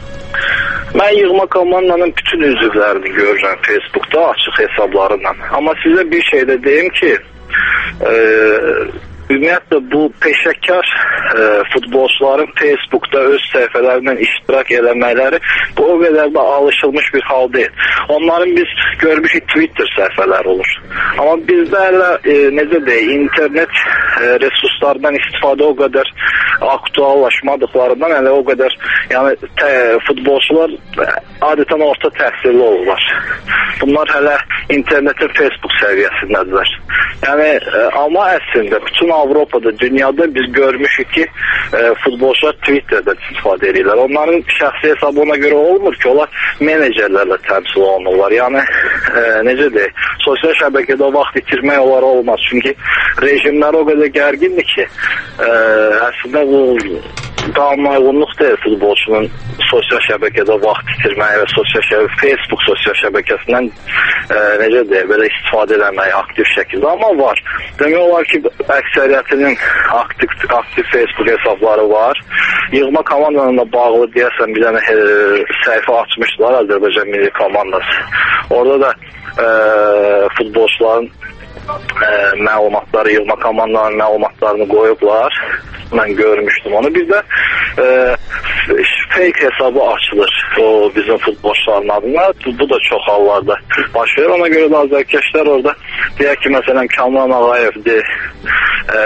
S7: Mən yığma komandanın bütün üzvlərini görürəm Facebookda, açıq hesablarından. Amma sizə bir şey də deyim ki, e, ümumiyyətlə bu peşəkar e, futbolçuların Facebookda öz səhifələrindən iştirak eləməkləri bu o qədər də alışılmış bir hal deyil. Onların biz görmüşük Twitter səhifələri olur. Amma bizdə hələ e, necə deyək, internet e, resurslardan istifadə o qədər aktuallaşmadıqlarından hələ o qədər, yəni tə, futbolçular adətən orta təhsilli olurlar. Bunlar hələ internetin Facebook səviyyəsindədirlər. Yəni, e, amma əslində bütün Avropada, dünyada biz görmüşük ki, e, futbolçular Twitter'da istifadə edirlər. Onların şəxsi hesabı ona görə olmur ki, onlar menecerlərlə təmsil olunurlar. Yəni, e, necə deyək, sosial şəbəkədə vaxt itirmək olar olmaz. Çünki rejimlər o qədər gərgindir ki, e, əslində bu qanuna uyğunluq deyil futbolçunun sosial şəbəkədə vaxt itirməyi və sosial şəbəkə, Facebook sosial şəbəkəsindən e, necə deyək, belə istifadə eləməyi aktiv şəkildə. Amma var. Demək olar ki, əksəriyyətinin aktiv, aktiv Facebook hesabları var. Yığma komandanla bağlı deyəsən bir dənə e, səhifə açmışdılar, Azərbaycan Milli Komandası. Orada da e, futbolçuların e, məlumatları, yığma komandanın məlumatlarını qoyublar. Mən görmüşdüm onu. Bir də e, fake hesabı açılır o bizim futbolçuların adına. Bu, bu da çox hallarda baş verir. Ona görə də azərkeşlər orada deyək ki, məsələn, Kamran Ağayevdir, e,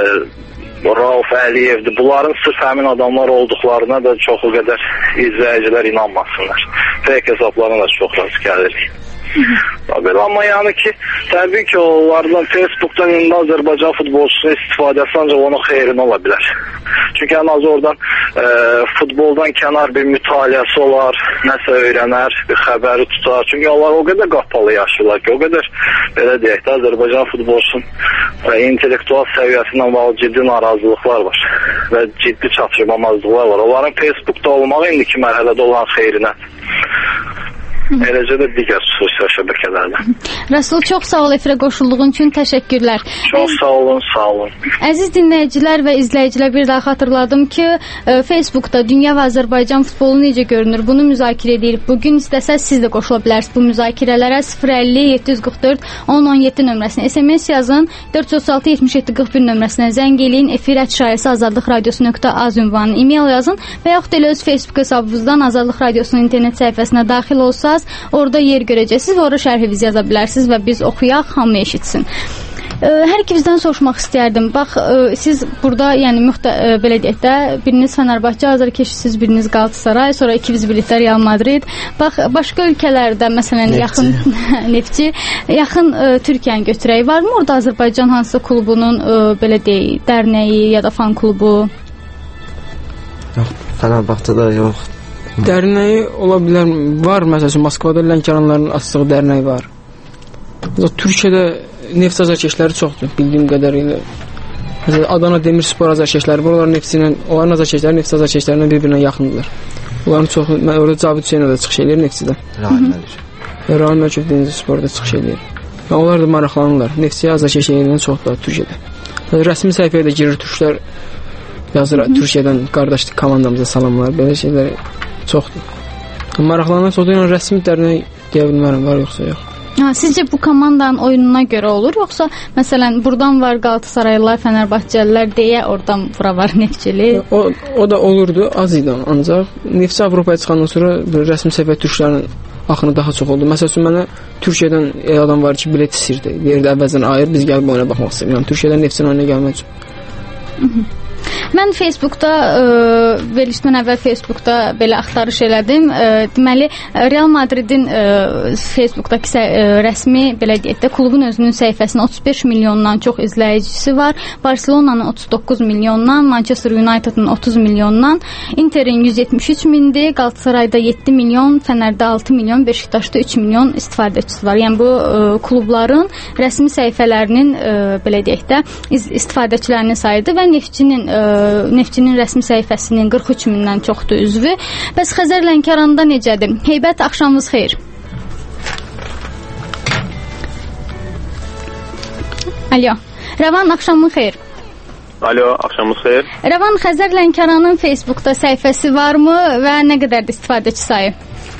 S7: Rauf Əliyevdir. Bunların sırf həmin adamlar olduqlarına da çox o qədər izləyicilər inanmasınlar. Fake hesablarına da çox rast gəlirik. Belə, amma yəni ki, təbii ki, onlardan Facebookdan indi Azərbaycan futbolçusuna istifadəsi ancaq onun xeyrinə ola bilər. Çünki ən az oradan e, futboldan kənar bir mütaliəsi olar, nəsə öyrənər, bir xəbəri tutar. Çünki onlar o qədər qapalı yaşayırlar ki, o qədər, belə deyək də, Azərbaycan futbolçusunun e, intellektual səviyyəsindən bağlı ciddi narazılıqlar var və ciddi çatışmamazlıqlar var. Onların Facebookda olmağı indiki mərhələdə olan xeyrinə. Eləcə də digər sosial şəbəkələrdə.
S4: Rəsul, çox sağ ol efirə qoşulduğun üçün, təşəkkürlər.
S7: Çox sağ olun, sağ olun.
S4: Əziz dinləyicilər və izləyicilər, bir daha xatırladım ki, e, Facebookda dünya və Azərbaycan futbolu necə görünür, bunu müzakirə edirik. Bugün istəsəz siz də qoşula bilərsiniz bu müzakirələrə. sıfır əlli yeddi yüz qırx dörd on on yeddi nömrəsinə S M S yazın, dörd yüz otuz altı yetmiş yeddi qırx bir nömrəsinə zəng eləyin, efir at şayəsi azadlıq radiosu nöqtə az ünvanı e-mail yazın və yaxud elə öz Facebook hesabınızdan Azadlıq Radiosunun internet səhifəsinə daxil olsaz, tıklasaz, orada yer görəcəksiniz və orada şərhinizi yaza bilərsiniz və biz oxuyaq, hamı eşitsin. Hər ikinizdən soruşmaq istərdim. Bax, siz burada, yəni müxtə, belə deyək də, biriniz Fenerbahçe azarkeşisiz, biriniz Galatasaray, sonra ikiniz birlikdə Real Madrid. Bax, başqa ölkələrdə, məsələn, Neftçi. yaxın Neftçi, yaxın ə, Türkiyəni götürək. Varmı orada Azərbaycan hansı klubunun ə, belə deyək, dərnəyi ya da fan klubu?
S6: Yox, Fenerbahçe'da yox.
S5: Dərnəyi ola bilər. Var, məsələn, Moskvada Lənkəranların açdığı dərnək var. Türkiyədə neft azarkeşləri çoxdur, bildiyim qədərilə. Məsələn, Adana Demirspor azarkeşləri, buraların neftçi ilə, onların azarkeşləri neft azarkeşlərinə bir-birinə yaxındırlar. Onların çoxu, mən orada Cavid Hüseynov da çıxış edir neftçidə.
S6: Rahim Məlikov.
S5: Rahim Məlikov Denizli Sporda çıxış edir. Və onlar da maraqlanırlar. Neftçi azarkeşlərindən çoxdur Türkiyədə. Rəsmi səhifəyə də girir türklər, yazır Türkiyədən qardaşlıq komandamıza salamlar, belə şeylər çoxdur. Maraqlanan çoxdur, yəni rəsmi dərnək deyə bilmərəm, var yoxsa yox.
S4: Ha, sizcə bu komandanın oyununa görə olur, yoxsa məsələn buradan var Qalatasaraylılar, Fenerbahçelilər deyə oradan bura var Neftçili?
S5: O, o da olurdu, az idi ancaq Neftçi Avropaya çıxandan sonra rəsmi səfiyyə türklərin axını daha çox oldu. Məsəl üçün mənə Türkiyədən adam var ki, bilet istəyirdi. Deyirdi əvvəldən ayır, biz gəlib oyuna baxmaq istəyirəm. Yəni Türkiyədən Neftçinin oyuna gəlmək üçün.
S4: Mən Facebookda, verilişdən əvvəl Facebookda belə axtarış elədim. Deməli, Real Madridin Facebookdakı rəsmi, belə deyək də, klubun özünün səhifəsində otuz beş milyondan çox izləyicisi var. Barcelona'nın otuz doqquz milyondan, Manchester United'ın otuz milyondan, Inter'in yüz yetmiş üç mindir, Galatasarayda yeddi milyon, Fener'də altı milyon, Beşiktaşda üç milyon istifadəçisi var. Yəni bu klubların rəsmi səhifələrinin, belə deyək də, istifadəçilərinin sayıdır və Neftçinin Neftçinin rəsmi səhifəsinin qırx üç mindən çoxdur üzvü. Bəs Xəzər Lənkəranda necədir? Heybət, axşamınız xeyir. Alo. Rəvan, axşamın xeyir.
S7: Alo, axşamınız xeyir.
S4: Rəvan, Xəzər Lənkəranın Facebookda səhifəsi varmı və nə qədərdir istifadəçi sayı?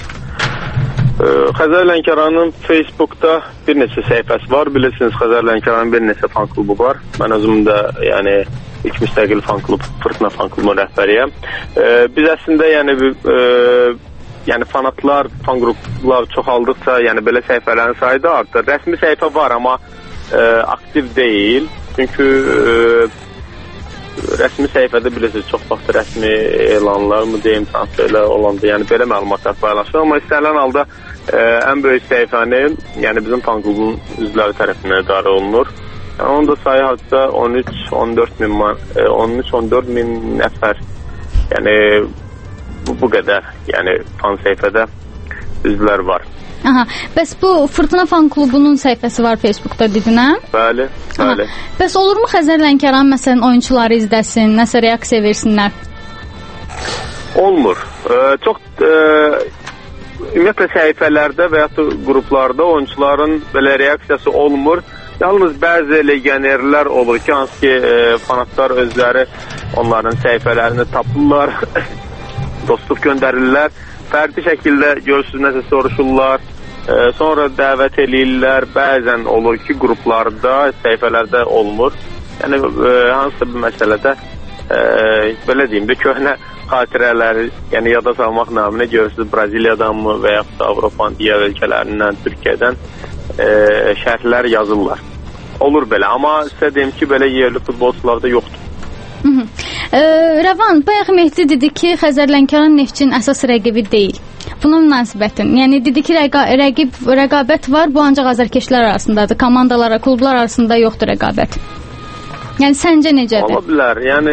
S7: Xəzər Lənkəranın Facebookda bir neçə səhifəsi var. Bilirsiniz, Xəzər Lənkəranın bir neçə fan klubu var. Mən özüm də, yəni ilk müstəqil fan klub, Fırtına fan klubunun rəhbəriyəm. E, biz əslində yəni e, yəni fanatlar, fan qruplar çoxaldıqca, yəni belə səhifələrin sayı da artır. Rəsmi səhifə var, amma e, aktiv deyil. Çünki e, rəsmi səhifədə bilirsiniz, çox vaxt rəsmi elanlar mı deyim, transferlər olanda, yəni belə məlumatlar paylaşır. Amma istənilən halda e, ən böyük səhifənin, yəni bizim fan klubunun üzvləri tərəfindən idarə olunur. Yəni, onun da sayı hardasa on üç on dörd min, on üç on dörd min nəfər. Yəni bu, bu qədər, yəni fan səhifədə üzvlər var.
S4: Aha, bəs bu Fırtına fan klubunun səhifəsi var Facebookda dedin, hə?
S7: Bəli, bəli.
S4: Aha. Bəs olurmu Xəzər Lənkəran məsələn oyunçuları izləsin, nəsə reaksiya versinlər?
S7: Olmur. Ee, çox e, ümumiyyətlə səhifələrdə və ya qruplarda oyunçuların belə reaksiyası olmur. Yalnız bəzi legionerlər olur ki, hansı ki e, fanatlar özləri onların səhifələrini tapırlar, dostluq göndərirlər. Fərdi şəkildə görürsünüz, nəsə soruşurlar, e, sonra dəvət eləyirlər. Bəzən olur ki, qruplarda, səhifələrdə olmur. Yəni, e, hansısa bir məsələdə, e, belə deyim də, köhnə xatirələri, yəni yada salmaq naminə görürsünüz, Braziliyadan mı və yaxud da Avropanın digər ölkələrindən, Türkiyədən e, şərhlər yazırlar. Olur belə, amma sizə deyim ki, belə yerli futbolçularda yoxdur.
S4: Hı -hı. E, Rəvan, bayaq Mehdi dedi ki, Xəzər Lənkəran Neftçinin əsas rəqibi deyil. Buna münasibətin, yəni dedi ki, rəqa rəqib, rəqabət var, bu ancaq azarkeşlər arasındadır, komandalara, klublar arasında yoxdur rəqabət. Yəni səncə necədir?
S7: Ola bilər, yəni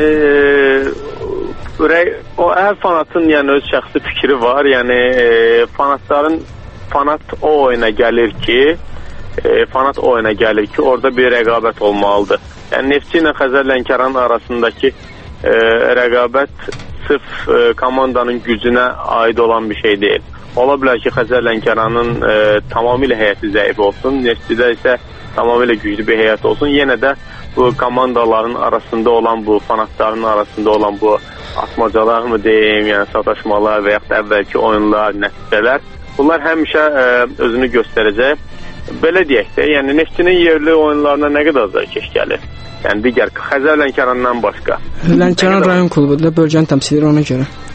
S7: e, o hər fanatın yəni öz şəxsi fikri var, yəni e, fanatların fanat o oyuna gəlir ki, e, fanat o oyuna gəlir ki, orada bir rəqabət olmalıdır. Yəni Neftçi ilə Xəzər Lənkəran arasındakı e, rəqabət sırf e, komandanın gücünə aid olan bir şey deyil. Ola bilər ki, Xəzər Lənkəranın e, tamamilə heyəti zəif olsun, Neftçidə isə tamamilə güclü bir heyət olsun. Yenə də bu komandaların arasında olan, bu fanatların arasında olan bu atmacalar mı deyim, yəni sataşmalar və yaxud da əvvəlki oyunlar, nəticələr, bunlar həmişə ə, özünü göstərəcək. Belə deyək də, yəni Neftçinin yerli oyunlarına nə qədər azarkeş gəlir? Yəni digər Xəzər Lənkərandan başqa.
S5: Lənkəran rayon klubudur, bölgəni təmsil edir ona görə.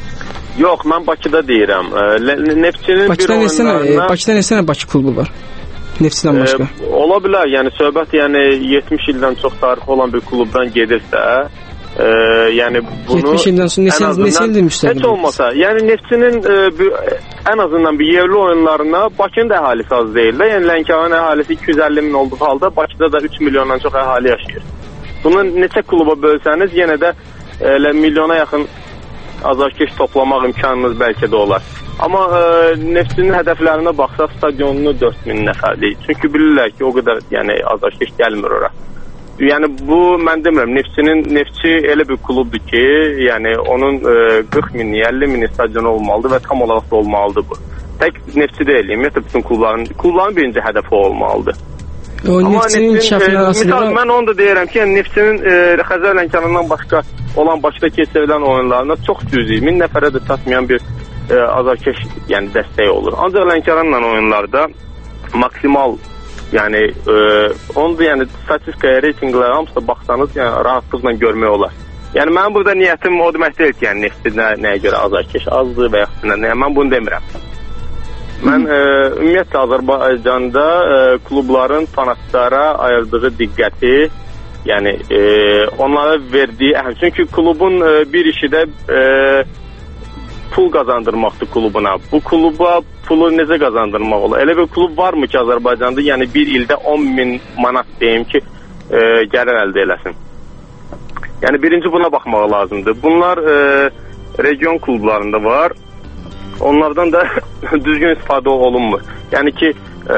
S8: Yox, mən Bakıda deyirəm. Neftçinin
S5: Bakıda
S8: bir oyunlarına...
S5: Bakıda neçə Bakı klubu var? Neftçidən başqa.
S8: E, ola bilər, yəni söhbət yəni yetmiş ildən çox tarixi olan bir klubdan gedirsə, e, yəni bunu...
S5: yetmiş ildən sonra neçə, neçə ildir müstəqil?
S8: Heç olmasa, yəni Neftçinin e, bir, ən azından bir yerli oyunlarına Bakının da əhalisi az deyil də, yəni Lənkəranın əhalisi iki yüz əlli min olduğu halda Bakıda da üç milyondan çox əhali yaşayır. Bunu neçə kluba bölsəniz, yenə də elə milyona yaxın azarkeş toplamaq imkanınız bəlkə də olar. Amma e, Neftçinin hədəflərinə baxsaq, stadionunu dörd min nəfərlik. Çünki bilirlər ki, o qədər yəni azarkeş gəlmir ora. Yəni bu, mən demirəm, Neftçinin, Neftçi elə bir klubdur ki, yəni onun e, qırx min, əlli min stadionu olmalıdır və tam olaraq da olmalıdır bu. Tək Neftçi deyil, ümumiyyətlə bütün klubların, klubların birinci hədəfi olmalıdır.
S5: O
S8: Amma
S5: Neftçinin
S8: e, misal, mən onu da deyirəm ki, yəni, Neftçinin e, Xəzər Lənkəranından başqa olan Bakıda keçirilən oyunlarına çox cüzi, min nəfərə də çatmayan bir e, azarkeş yəni, dəstək olur. Ancaq Lənkəranla oyunlarda maksimal, yəni e, onu da yəni statistikaya, reytinglərə hamısına baxsanız, yəni rahatlıqla görmək olar. Yəni mənim burada niyyətim o demək deyil ki, yəni Neftçi nə, nəyə görə azarkeş azdır və yaxud nə, mən bunu demirəm. Mən e, ümumiyyətlə Azərbaycanda e, klubların fanatlara ayırdığı diqqəti, yəni e, onlara verdiyi əhəm. Çünki klubun e, bir işi də e, pul qazandırmaqdır klubuna. Bu kluba pulu necə qazandırmaq olur? Elə bir klub varmı ki Azərbaycanda, yəni bir ildə on min manat deyim ki, e, gəlir əldə eləsin? Yəni birinci buna baxmaq lazımdır. Bunlar e, region klublarında var. Onlardan da düzgün istifadə olunmur. Yəni ki, e,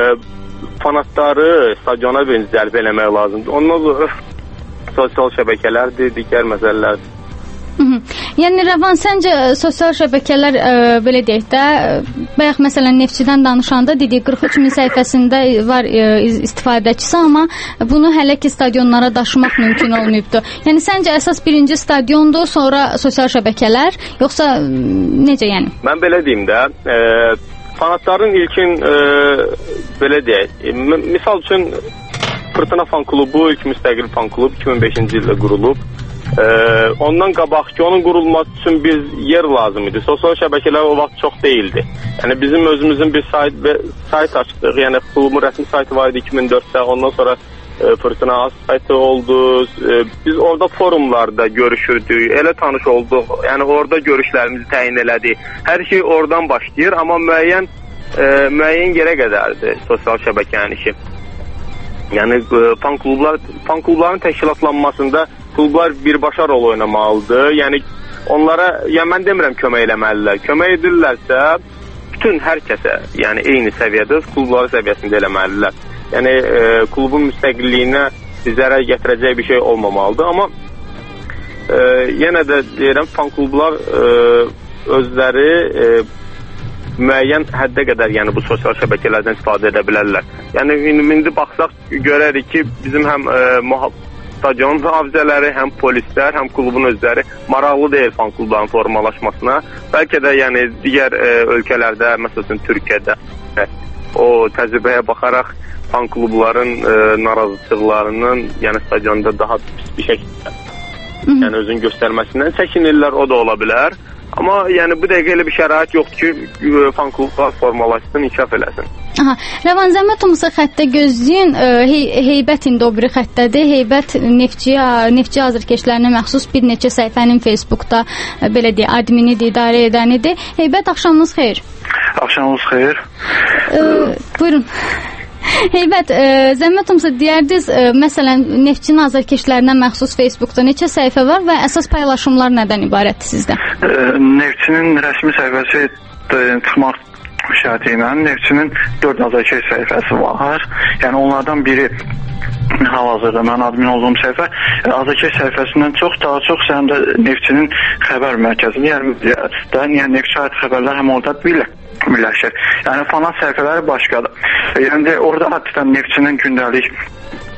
S8: fanatları stadiona birinci cəlb eləmək lazımdır. Ondan sonra sosial şəbəkələrdir, digər məsələlərdir.
S4: Hı -hı. Yəni Rəvan, səncə sosial şəbəkələr ə, belə deyək də, bayaq məsələn Neftçidən danışanda dedik qırx üç min səhifəsində var ə, istifadəçisi, amma bunu hələ ki stadionlara daşımaq mümkün olmayıbdı. Yəni səncə əsas birinci stadiondur, sonra sosial şəbəkələr, yoxsa ə, necə yəni?
S8: Mən belə deyim də, e, fanatların ilkin e, belə deyək, e, misal üçün Fırtına fan klubu ilk müstəqil fan klub iki min beşinci ildə qurulub. Ee, ondan qabaq ki, onun qurulması üçün bir yer lazım idi. Sosial şəbəkələr o vaxt çox deyildi. Yəni bizim özümüzün bir sayt və sayt açdıq. Yəni klubun rəsmi saytı var idi iki min dörddə. Ondan sonra e, Fırtına az saytı oldu. E, biz orada forumlarda görüşürdük. Elə tanış olduq. Yəni orada görüşlərimizi təyin elədik. Hər şey oradan başlayır, amma müəyyən e, müəyyən yerə qədərdir sosial şəbəkənin işi. Yəni e, fan klublar, fan klubların təşkilatlanmasında klublar birbaşa rol oynamalıdır. Yəni onlara, yəni mən demirəm kömək eləməlilər. Kömək edirlərsə bütün hər kəsə, yəni eyni səviyyədə klubların səviyyəsində eləməlidirlər. Yəni e, klubun müstəqilliyinə zərər gətirəcək bir şey olmamalıdır. Amma e, yenə də deyirəm, fan klublar e, özləri e, müəyyən həddə qədər yəni bu sosial şəbəkələrdən istifadə edə bilərlər. Yəni indi baxsaq görərik ki, bizim həm e, mühafizə stadion mühafizələri, həm polislər, həm klubun özləri maraqlı deyil fan klubların formalaşmasına. Bəlkə də yəni digər e, ölkələrdə, məsələn Türkiyədə e, o təcrübəyə baxaraq fan klubların e, narazıçılıqlarının yəni stadionda daha pis bir şəkildə yəni özünü göstərməsindən çəkinirlər, o da ola bilər. Amma yəni bu dəqiqə elə bir şərait yoxdur ki, fan klublar formalaşsın, inkişaf eləsin.
S4: Aha, Rəvan, zəhmət olmasa xəttə gözləyin. Hey, Heybət indi o biri xəttədir. Heybət Neftçi, Neftçi azarkeşlərinə məxsus bir neçə səhifənin Facebookda belə deyə adminidir, idarə edənidir. Heybət, axşamınız xeyir.
S7: Axşamınız xeyir.
S4: Ee, buyurun. Heybət, e, zəhmət olmasa deyərdiniz, e, məsələn, Neftçinin azarkeşlərinə məxsus Facebookda neçə səhifə var və əsas paylaşımlar nədən ibarətdir sizdə?
S7: E, Neftçinin rəsmi səhifəsi çıxmaq şərti ilə Neftçinin dörd azarkeş səhifəsi var. Yəni onlardan biri hal-hazırda mən admin olduğum səhifə azarkeş səhifəsindən çox daha çox həm də Neftçinin xəbər mərkəzidir. Yəni, yəni Neftçi aid xəbərlər həm orada bilir. birləşir. Yəni fanat səhifələri başqadır. Yəni orada hətta Neftçinin gündəlik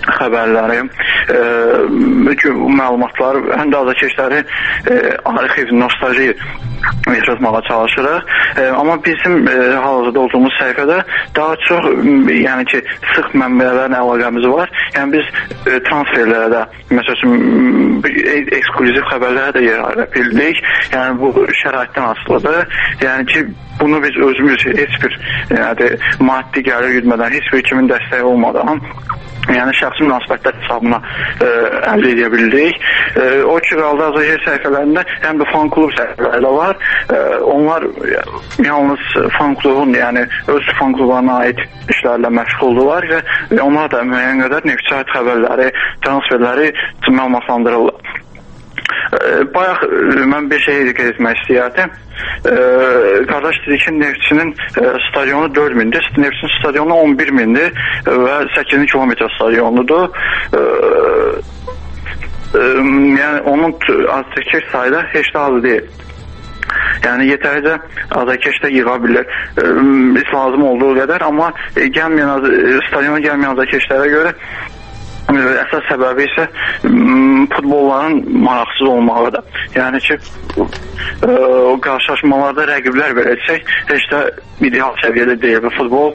S7: xəbərləri, e, məlumatlar, həm də azarkeşləri e, arxiv, nostalji yaratmağa çalışırıq. E, amma bizim e, hal-hazırda olduğumuz səhifədə daha çox, yəni ki, sıx mənbələrlə əlaqəmiz var. Yəni biz e, transferlərə də, məsələn, eksklüziv xəbərlərə də yer ayıra bildik. Yəni bu şəraitdən asılıdır. Yəni ki, bunu biz özümüz heç bir yəni, maddi gəlir güdmədən, heç bir kimin dəstəyi olmadan, yəni şəxsi münasibətlər hesabına e, əldə edə bildik. E, o ki, qaldı azarkeş səhifələrində həm də fan klub səhifələri də var. E, onlar yalnız fan klubun, yəni öz fan klublarına aid işlərlə məşğuldurlar və onlar da müəyyən qədər neftçi aid xəbərləri, transferləri məlumatlandırırlar. Bayaq mən bir şey qeyd etmək istəyərdim. Qardaş dedi ki, Neftçinin stadionu dörd mindir, Neftçinin stadionu on bir mindir və səkkiz kilometr stadionudur. Yəni onun azarkeş sayı da heç də az deyil. Yəni yetərlicə azarkeş də yığa bilir, biz lazım olduğu qədər, amma gəlməyən, stadiona gəlməyən azarkeşlərə görə əsas səbəbi isə futbolların maraqsız olmağıdır. Yəni ki, o qarşılaşmalarda rəqiblər verəcək, heç də ideal səviyyədə deyil. Futbol,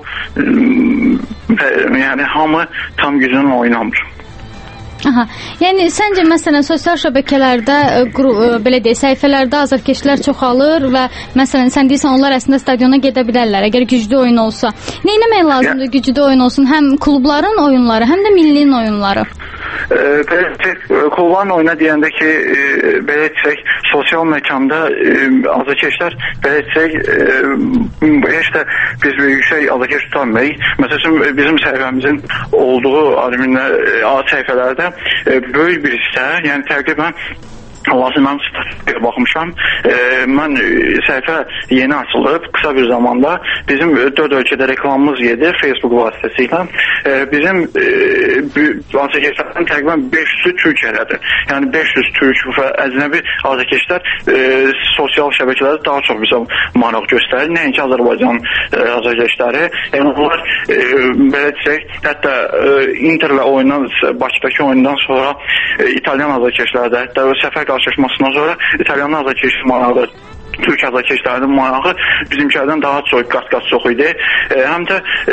S7: yəni hamı tam gücünün oynamır.
S4: Aha. Yəni səncə məsələn sosial şəbəkələrdə qru, belə deyək, səhifələrdə azarkeşlər çoxalır və məsələn sən deyirsən onlar əslində stadiona gedə bilərlər əgər güclü oyun olsa. Nə etmək lazımdır ya, güclü oyun olsun? Həm klubların oyunları, həm də millinin oyunları.
S7: E, belə desək, klubların oyuna deyəndə ki, e, belə desək, sosial məkanda e, azarkeşlər belə desək, e, heç də biz yüksək azarkeş tutanmayıq. Məsələn, bizim səhifəmizin olduğu adminlər, e, səhifələrdə E, böyük bir hissə, yəni təqribən lazım mən statistikaya baxmışam. E, mən səhifə yeni açılıb, qısa bir zamanda bizim dörd ölkədə reklamımız gedir Facebook vasitəsilə. E, bizim e, azarkeşlərdən təqribən beş yüzü Türkiyədədir. Yəni beş yüz türk və əcnəbi azarkeşlər e, sosial şəbəkələrdə daha çox bizə maraq göstərir. Nəinki Azərbaycan e, azarkeşləri. Yəni onlar e, belə desək, hətta e, Interlə oynanan Bakıdakı oyundan sonra e, İtalyan azarkeşlərdə, hətta o səfər qarşılaşmasından sonra İtalyan azarkeşi marağı, Türk azarkeşlərinin marağı bizimkilərdən daha çox, qat-qat çox idi. E, həm də e,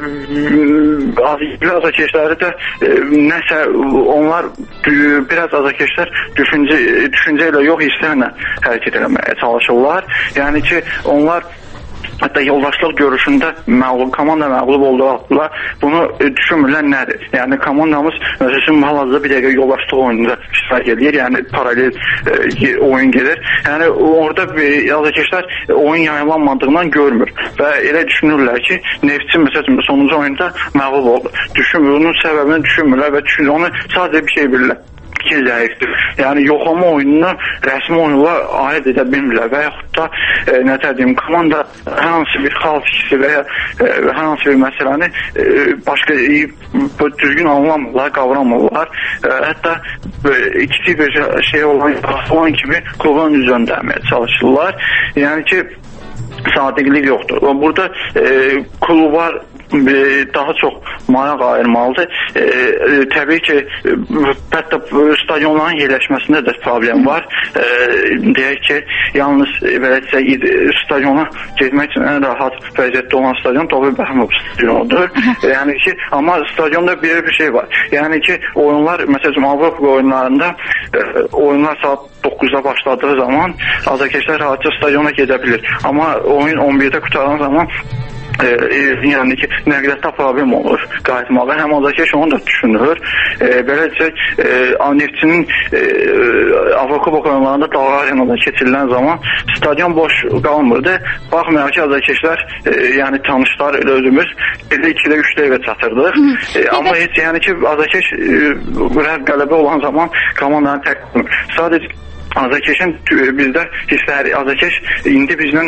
S7: azarkeşləri də e, nəsə onlar biraz azarkeşlər düşüncə, düşüncə ilə yox, hisslərlə hərəkət etməyə çalışırlar. Yəni ki, onlar hətta yoldaşlıq görüşündə məğlub, komanda məğlub olduğu halda bunu e, düşünmürlər nədir? Yəni komandamız məsələn hal-hazırda bir dəqiqə yoldaşlıq oyununda iştirak edir, yəni paralel e, oyun gedir. Yəni orada azarkeşlər e, oyun yayınlanmadığından görmür və elə düşünürlər ki, Neftçi məsələn sonuncu oyunda məğlub oldu. Düşünmür, bunun səbəbini düşünmürlər və düşün, onu sadəcə bir şey bilirlər. Fikir zəifdir. Yəni yoxlama oyununu rəsmi oyunla aid edə bilmirlər və yaxud da e, nə deyim, komanda hər hansı bir xal fikri və ya e, hər hansı bir məsələni e, başqa e, düzgün anlamırlar, qavramırlar. E, hətta e, kiçik bir şey olan, olan kimi klubun üzrəndəməyə çalışırlar. Yəni ki, sadiqlik yoxdur. Burada e, klublar daha çox maraq ayırmalıdır. E, e, təbii ki, hətta stadionların yerləşməsində də problem var. E, deyək ki, yalnız belə desək, stadiona getmək üçün ən rahat vəziyyətdə olan stadion Toğrul Bəhəmov stadionudur. E, yəni ki, amma stadionda bir bir şey var. Yəni ki, oyunlar, məsələn, Avropa oyunlarında e, oyunlar saat doqquzda başladığı zaman azarkeşlər rahatca stadiona gedə bilir. Amma oyun on birdə qutaran zaman E, e, yəni ki, nəqliyyatda problem olur qayıtmağa. Həm azarkeş onu da düşünür. E, belə desək, e, Neftçinin e, Avrokubok oyunlarında Dalğa arenada keçirilən zaman stadion boş qalmırdı. Baxmayaraq ki, azarkeşlər, e, yəni tanışlar elə özümüz elə ikidə üçdə evə çatırdıq. E, amma heç yəni ki, azarkeş e, qələbə olan zaman komandanı təqdim. Sadəcə Azarkeşin bizdə hissləri, Azarkeş indi bizlə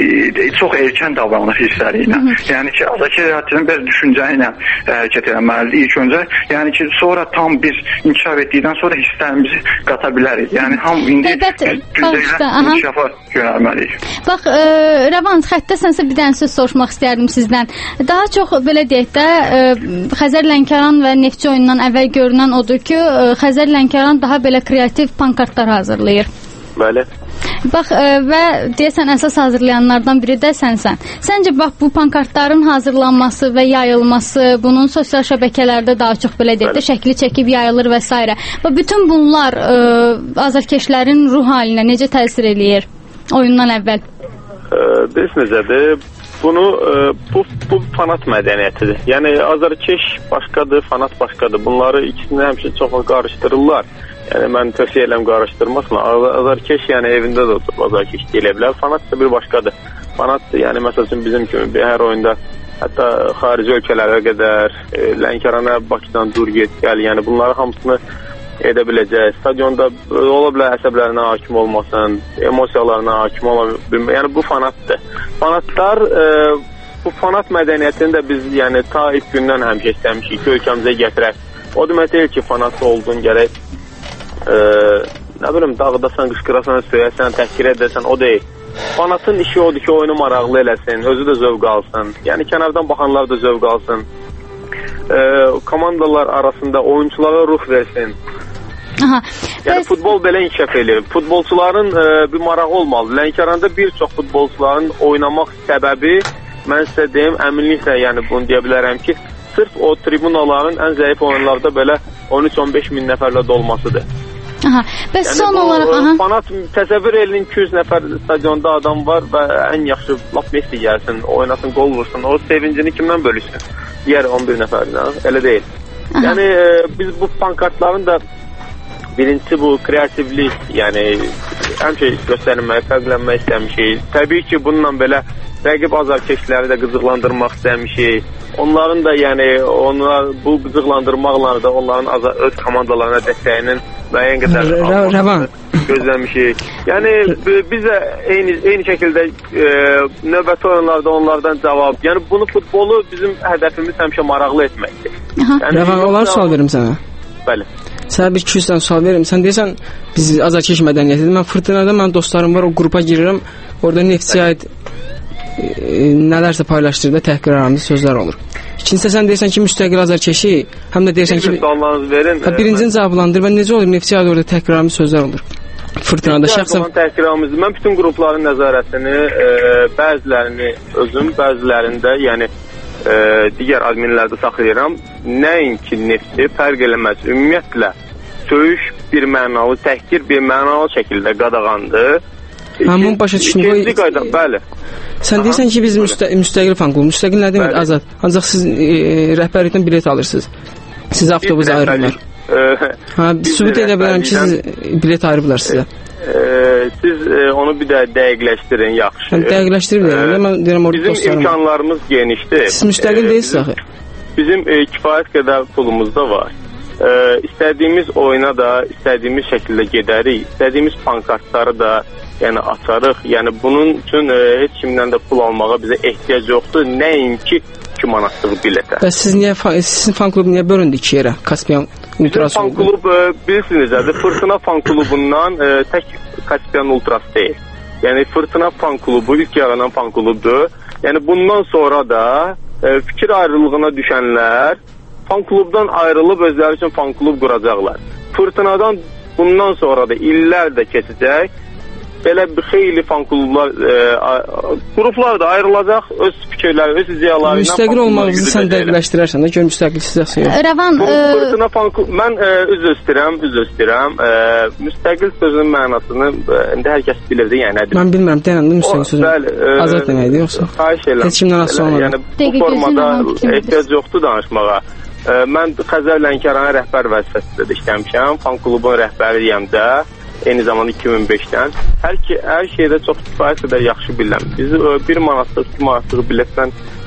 S7: e, çox erkən davranır hissləri ilə. Yəni ki, Azarkeş hətta bir düşüncə ilə hərəkət etməlidir ilk öncə. Yəni ki, sonra tam biz inkişaf etdikdən sonra hisslərimizi qata bilərik. Yəni ham indi gündəliklə inkişafa yönəlməliyik.
S4: Bax, e, Rəvan, xəttəsənsə bir dənə söz soruşmaq istərdim sizdən. Daha çox belə deyək də e, Xəzər Lənkəran və Neftçi oyunundan əvvəl görünən odur ki, e, Xəzər Lənkəran daha belə kreativ pankartlar hazırlayır.
S8: Bəli.
S4: Bax, ə, və deyəsən əsas hazırlayanlardan biri də sənsən. Səncə bax bu pankartların hazırlanması və yayılması, bunun sosial şəbəkələrdə daha çox belə deyək də şəkli çəkib yayılır və s. Və bütün bunlar ə, azarkeşlərin ruh halinə necə təsir eləyir oyundan əvvəl?
S8: Bilirsiniz necədir? Bunu ə, bu, bu fanat mədəniyyətidir. Yəni azarkeş başqadır, fanat başqadır. Bunları ikisini həmişə çox qarışdırırlar. Yəni mən tövsiyə edirəm qarışdırmasın. Azarkeş yəni evində də oturub azarkeş deyə bilər. Fanat da bir başqadır. Fanat yəni məsəl üçün bizim kimi bir hər oyunda hətta xarici ölkələrə qədər e, Lənkərana, Bakıdan dur get gəl, yəni bunları hamısını edə biləcək. Stadionda ola bilər əsəblərinə hakim olmasın, emosiyalarına hakim ola bilmə. Yəni bu fanatdır. Fanatlar e, bu fanat mədəniyyətini də biz yəni ta ilk gündən həmişə istəmişik ki, ölkəmizə gətirək. O demək deyil ki, fanat oldun gərək Ee, nə bilim dağdasan, qışqırasan, söyəsən, təhkir edəsən, o deyil. Fanatın işi odur ki, oyunu maraqlı eləsin, özü də zövq alsın. Yəni kənardan baxanlar da zövq alsın. Ee, komandalar arasında oyunçulara ruh versin.
S4: Aha.
S8: Yəni futbol belə inkişaf edir. Futbolçuların e, bir marağı olmalı. Lənkəranda bir çox futbolçuların oynamaq səbəbi, mən sizə deyim, əminliklə yəni bunu deyə bilərəm ki, sırf o tribunaların ən zəif oyunlarda belə on üç on beş min nəfərlə dolmasıdır.
S4: Aha. Bəs yəni son
S8: bu,
S4: olaraq aha.
S8: Fanat təsəvvür edin iki yüz nəfər stadionda adam var və ən yaxşı lap Messi gəlsin, oynasın, gol vursun. O sevincini kimdən bölüşsün? Digər on bir nəfərlə. Elə deyil. Aha. Yəni e, biz bu pankartların da birincisi bu kreativlik, yəni həmişə göstərmək, fərqlənmək istəmişik. Təbii ki, bununla belə rəqib azarkeşləri də qızıqlandırmaq istəmişik. Onların da yəni onlar bu qızıqlandırmaqla da onların azar, öz komandalarına dəstəyinin müəyyən qədər
S5: Rəvan
S8: gözləmişik. Yəni biz də eyni eyni şəkildə e, növbəti oyunlarda onlardan cavab. Yəni bunu futbolu bizim hədəfimiz həmişə maraqlı etməkdir. Yəni,
S5: Rəvan, olar sual verim sənə.
S8: Bəli.
S5: Sənə bir iki yüz dənə sual verim. Sən deyirsən biz azarkeş mədəniyyətidir. Mən Fırtınada mənim dostlarım var, o qrupa girirəm. Orada Neftçiyə aid e, nələrsə paylaşdırdı, təhqirarında sözlər olur. İkincisi sən deyirsən ki, müstəqil azarkeşi, həm də deyirsən ki,
S8: suallarınızı verin.
S5: Hə, birincini cavablandır və necə olur Neftçiyə aid orada təhqirarında sözlər olur. Fırtınada şəxsən
S8: təhqirarımız. Mən bütün qrupların nəzarətini, e, bəzilərini özüm, bəzilərində, yəni e, digər adminlərdə saxlayıram. Nəinki Neftçi fərq eləməz. Ümumiyyətlə söyüş bir mənalı, təhqir bir mənalı şəkildə qadağandır.
S5: Həmin başa düşdüm.
S8: Bəli.
S5: Sən deyirsən ki, biz müstə müstəqil fan klubu. Müstəqil nə demək? Azad. Ancaq siz e, rəhbərlikdən bilet alırsınız. Siz avtobus ayırırlar. Ha, sübut edə bilərəm ki, siz bilet ayırıblar sizə.
S8: E, siz e, onu bir də dəqiqləşdirin, yaxşı.
S5: Hə, dəqiqləşdirib deyirəm. E, mən deyirəm orada
S8: bizim
S5: dostlarım.
S8: Bizim imkanlarımız genişdir.
S5: Siz müstəqil e, deyilsiniz axı.
S8: Bizim e, kifayət qədər pulumuz da var. E, istədiyimiz oyuna da istədiyimiz şəkildə gedərik. İstədiyimiz pankartları da yəni açarıq. Yəni bunun üçün e, heç kimdən də pul almağa bizə ehtiyac yoxdur. Nəinki iki manatlıq biletə.
S5: Bəs siz niyə sizin fan klubu niyə bölündü iki yerə? Kaspiyan Ultras.
S8: Fan klub e, bilirsiniz nədir? Fırtına fan klubundan e, tək Kaspiyan Ultras deyil. Yəni Fırtına fan klubu ilk yaranan fan klubdur. Yəni bundan sonra da e, fikir ayrılığına düşənlər fan klubdan ayrılıb özləri üçün fan klub quracaqlar. Fırtınadan bundan sonra da illər də keçəcək. Belə bir xeyli fan klublar, e, qruplar da ayrılacaq, öz fikirləri, öz ideyaları ilə.
S5: Müstəqil olmağınızı sən dəqiqləşdirərsən də, gör müstəqil sizə yox.
S4: Rəvan,
S8: Fırtına fan klub, mən e, üzr istəyirəm, üzr istəyirəm. E, müstəqil sözünün mənasını e, indi hər kəs bilirdi, yəni nədir?
S5: Mən bilmirəm, deyəndə müstəqil sözün. Bəli, e, azad deməkdir yoxsa?
S8: Xahiş edirəm.
S5: Heç kimdən asılı olmadı.
S8: Yəni bu formada ehtiyac yoxdur danışmağa. E, mən Xəzər Lənkərana rəhbər vəzifəsində də işləmişəm, fan klubun rəhbəriyəm də. Eyni zamanda iki min beşdən. Hər ki, hər şeydə çox kifayət qədər yaxşı bilirəm. Biz bir manatlıq, iki manatlıq biletdən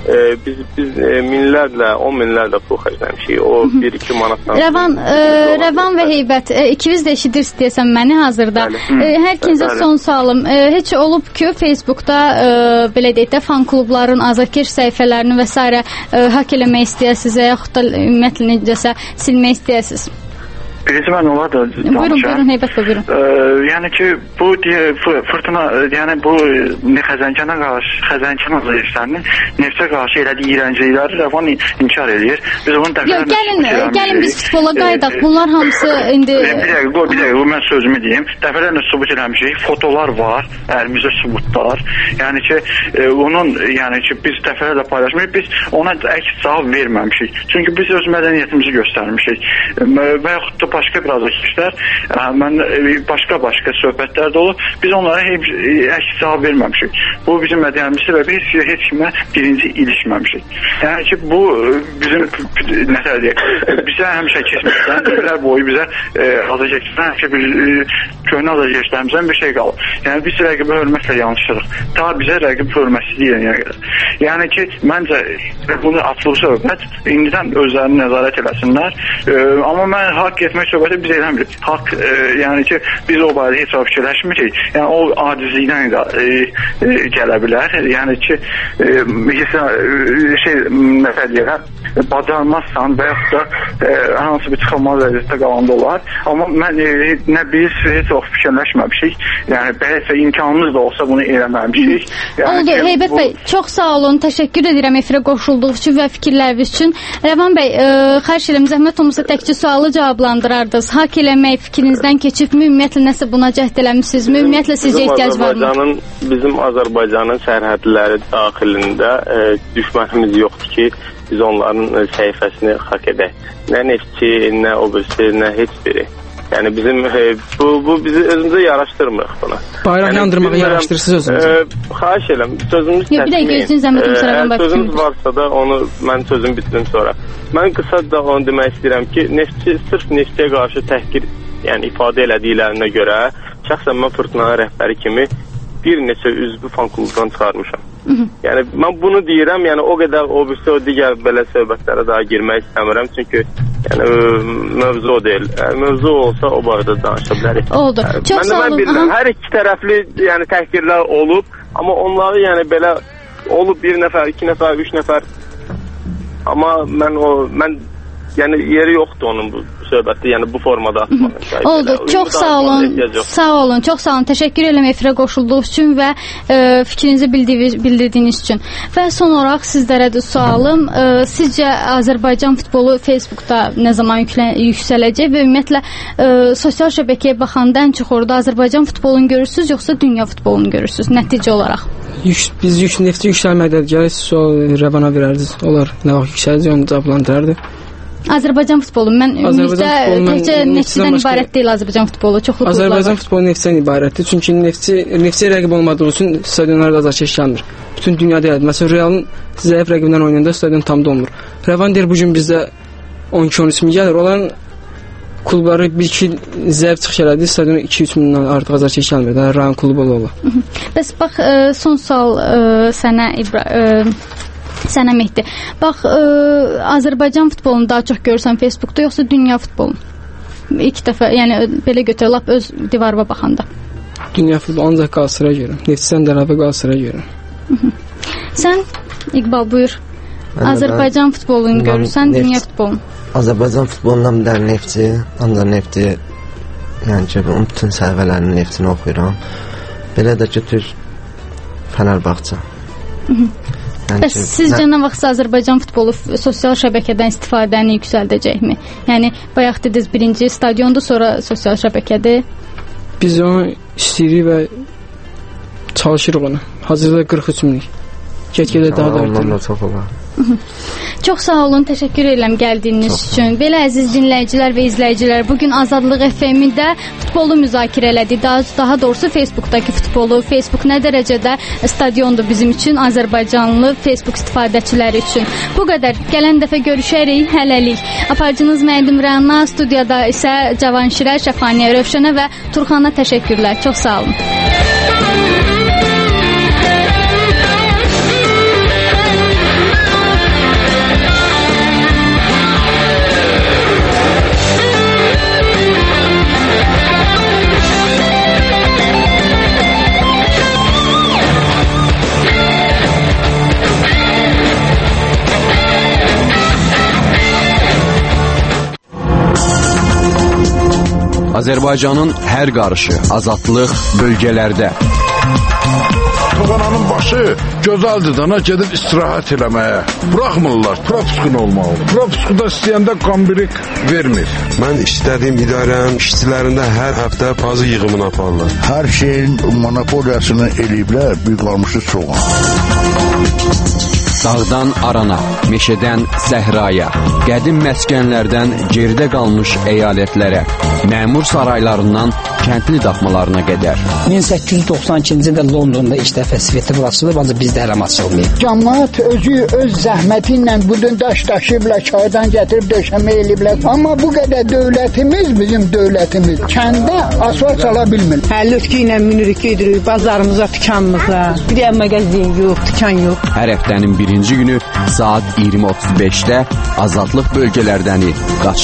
S8: e, biz biz e, minlərlə, on minlərlə pul xərcləmişik. O bir iki manatdan.
S4: Rəvan, e, Rəvan və Heybət, e, ikiniz də eşidirsiniz deyəsən məni hazırda. E, hər ikinizə son sualım. E, heç olub ki, Facebookda e, belə deyək də fan klubların azarkeş səhifələrini və s. E, hak eləmək istəyəsiniz və yaxud da ümumiyyətlə necəsə silmək istəyəsiniz?
S9: Birinci mən olar da danışam.
S4: Buyurun, buyurun, Heybət bəy, buyurun.
S9: Ee, yəni ki, bu deyə, fırtına, yəni bu Xəzəncana qarşı, Xəzəncana azarkeşlərinin neftə qarşı elədiyi iyrənclikləri Rəvan inkar edir. Biz onun
S4: dəfələrlə... Yox, gəlin, gəlin biz futbola qaydaq. Bunlar hamısı indi...
S9: Bir dəqiqə, bir dəqiqə, mən sözümü deyim. Dəfələrlə sübut eləmişik. Fotolar var, əlimizdə sübutlar. Yəni ki, onun, yəni ki, biz dəfələrlə paylaşmışıq. Biz ona əks cavab verməmişik. Çünki biz öz mədəniyyətimizi göstərmişik. Və yaxud da başqa bir azarkeşlər, mən başqa-başqa söhbətlər də olub, biz onlara heç əks cavab verməmişik. Bu bizim mədəniyyətimizdir və biz heç kimə birinci ilişməmişik. Yəni ki, bu bizim məsələ deyək, bizə həmişə keçmişdən, illər boyu bizə azarkeşlərdən həmişə bir köhnə azarkeşlərimizdən bir şey qalıb. Yəni biz rəqibə hörmətlə yanlışırıq. Ta bizə rəqib hörmətsizliyə qədər. Yəni ki, məncə bunu açılıb söhbət indidən özlərini nəzarət eləsinlər. Amma mən haqq etmək söhbəti biz eləmirik. Haqq, e, yəni ki, biz o barədə heç vaxt fikirləşmirik. Yəni o acizlikdən də e, e, gələ bilər. Yəni ki, e, şey, nəsə deyirəm, bacarmazsan və yaxud da e, hansı bir çıxılmaz vəziyyətdə qalanda olar. Amma mən e, nə biz heç vaxt fikirləşməmişik. Yəni bəlkə imkanımız da olsa bunu eləməmişik. Yəni,
S4: oldu, Heybət bu... bəy, çox sağ olun. Təşəkkür edirəm efirə qoşulduğunuz üçün və fikirləriniz üçün. Rəvan bəy, e, xahiş edirəm, zəhmət olmasa təkcə sualı cavablandırardınız. Hak eləmək fikrinizdən keçibmi? Ümumiyyətlə nəsə buna cəhd eləmişsinizmi? Ümumiyyətlə sizcə ehtiyac varmı?
S8: Bizim Azərbaycanın sərhədləri daxilində e, düşmənimiz yoxdur ki, biz onların səhifəsini hak edək. Nə neftçi, nə o birisi, nə heç biri. Yəni bizim e, bu bu bizi özümüzə yaraşdırmırıq buna.
S5: Bayraq yəni, yandırmağı yaraşdırsınız özünüzə. E, xahiş edirəm, sözümüz
S4: kəsməyin. Bir dəqiqə gözünüz zəhmət olsa Rəvan bəy.
S8: Sözümüz varsa da onu mən sözümü bitirim sonra. Mən qısa da onu demək istəyirəm ki, neftçi sırf neftçiyə qarşı təhqir, yəni ifadə elədiklərinə görə şəxsən mən Fırtınanın rəhbəri kimi bir neçə üzvü fan klubundan çıxarmışam. Hı -hı. Yəni mən bunu deyirəm, yəni o qədər o birisi o digər belə söhbətlərə daha girmək istəmirəm çünki yəni mövzu o deyil. Yəni, mövzu olsa o barədə danışa bilərik.
S4: Oldu.
S8: Yəni,
S4: çox sağ olun.
S8: Bilirəm, hər iki tərəfli yəni təhqirlər olub, amma onları yəni belə olub bir nəfər, iki nəfər, üç nəfər. Amma mən o mən yəni yeri yoxdur onun bu söhbəti, yəni bu formada atmaq.
S4: Oldu. Çox sağ olun. Sağ olun. Çox sağ olun. Təşəkkür edirəm efirə qoşulduğunuz üçün və e, fikrinizi bildirdiyiniz, bildirdiyiniz üçün. Və son olaraq sizlərə də sualım, e, sizcə Azərbaycan futbolu Facebookda nə zaman yüklə, yüksələcək və ümumiyyətlə e, sosial şəbəkəyə baxanda ən çox orada Azərbaycan futbolunu görürsüz, yoxsa dünya futbolunu görürsüz nəticə olaraq?
S5: Yük, biz yük, nefti yüksəlməkdə gələk, sual Rəvana verərdiniz. Onlar nə vaxt yüksələcək onu cavablandırardı.
S4: Azərbaycan futbolu. Mən ümumiyyətlə təkcə neftçidən ibarət deyil Azərbaycan futbolu. Çoxlu klublar var.
S5: Azərbaycan futbolu neftçidən ibarətdir. Çünki neftçi neftçiyə rəqib olmadığı üçün stadionlarda azarkeş gəlmir. Bütün dünyada elədir. Məsələn, Realın zəif rəqiblə oynayanda stadion tam dolmur. Rəvan deyir bu gün bizdə on iki on üç min gəlir. Onların klubları bir iki zəif çıxış elədi. Stadion iki üç mindən artıq azarkeş gəlmir. Daha rayon klubu ola.
S4: Bəs bax son sual sənə İbrahim Sənə Mehdi. Bax, ə, Azərbaycan futbolunu daha çox görürsən Facebookda, yoxsa dünya futbolunu? İlk dəfə, yəni belə götür, lap öz divarıma baxanda.
S5: Dünya futbolu ancaq Qalatasaraya görə. Neftçidən də əlavə Qalatasaraya görə.
S4: Sən İqbal buyur. Mən Azərbaycan mən, futbolunu görürsən, neft, dünya futbolunu?
S6: Azərbaycan futbolundan bir də neftçi, ancaq neftçi, yəni ki, bütün səhvələrinin neftini oxuyuram. Belə də götür Fənərbağça.
S4: Bəs sizcə nə vaxt Azərbaycan futbolu sosial şəbəkədən istifadəni yüksəldəcəkmi? Yəni, bayaq dediniz birinci stadionda, sonra sosial şəbəkədir.
S5: Biz onu istəyirik və çalışırıq onu. Hazırda qırx üç minlik. Get-gedə daha da artırır.
S4: Çox sağ olun, təşəkkür edirəm gəldiyiniz çox üçün. Belə əziz dinləyicilər və izləyicilər, bugün Azadlıq F M-də futbolu müzakirə elədik. Daha, daha doğrusu Facebookdakı futbolu. Facebook nə dərəcədə stadiondur bizim üçün, Azərbaycanlı Facebook istifadəçiləri üçün. Bu qədər. Gələn dəfə görüşərik, hələlik. Aparıcınız Mənim Rəna, studiyada isə Cavanşirə, Şəfaniyə, Rövşənə və Turxana təşəkkürlər. Çox sağ olun.
S10: Azərbaycanın hər qarışı, azadlıq bölgələrdə.
S11: Toğananın başı gözəldir dana gedib istirahət eləməyə. Buraxmırlar, propuskun olmalı. Propuskuda istəyəndə qambirik vermir.
S12: Mən işlədiyim idarənin işçilərində hər həftə pazı yığımını aparırlar.
S13: Hər şeyin monopoliyasını eləyiblər, bir qalmışı çoğan.
S10: Dağdan arana, meşədən səhraya, qədim məskənlərdən geridə qalmış əyalətlərə, məmur saraylarından kəndli daxmalarına qədər.
S14: min səkkiz yüz doxsan ikinci ildə Londonda ilk dəfə festival açılıb, ancaq bizdə hələ açılmayıb.
S15: Cəmaət özü öz zəhməti ilə budun daş daşıyıblar, çaydan gətirib döşəmə eləyiblər. Amma bu qədər dövlətimiz, bizim dövlətimiz kəndə asfalt sala bilmir.
S16: Həllütkü ilə minirik, gedirik bazarımıza, dükanımıza. Bir yer mağazin yox, dükan yox.
S10: Hər həftənin birinci günü saat iyirmi otuz beşdə Azadlıq bölgələrdəni qaç.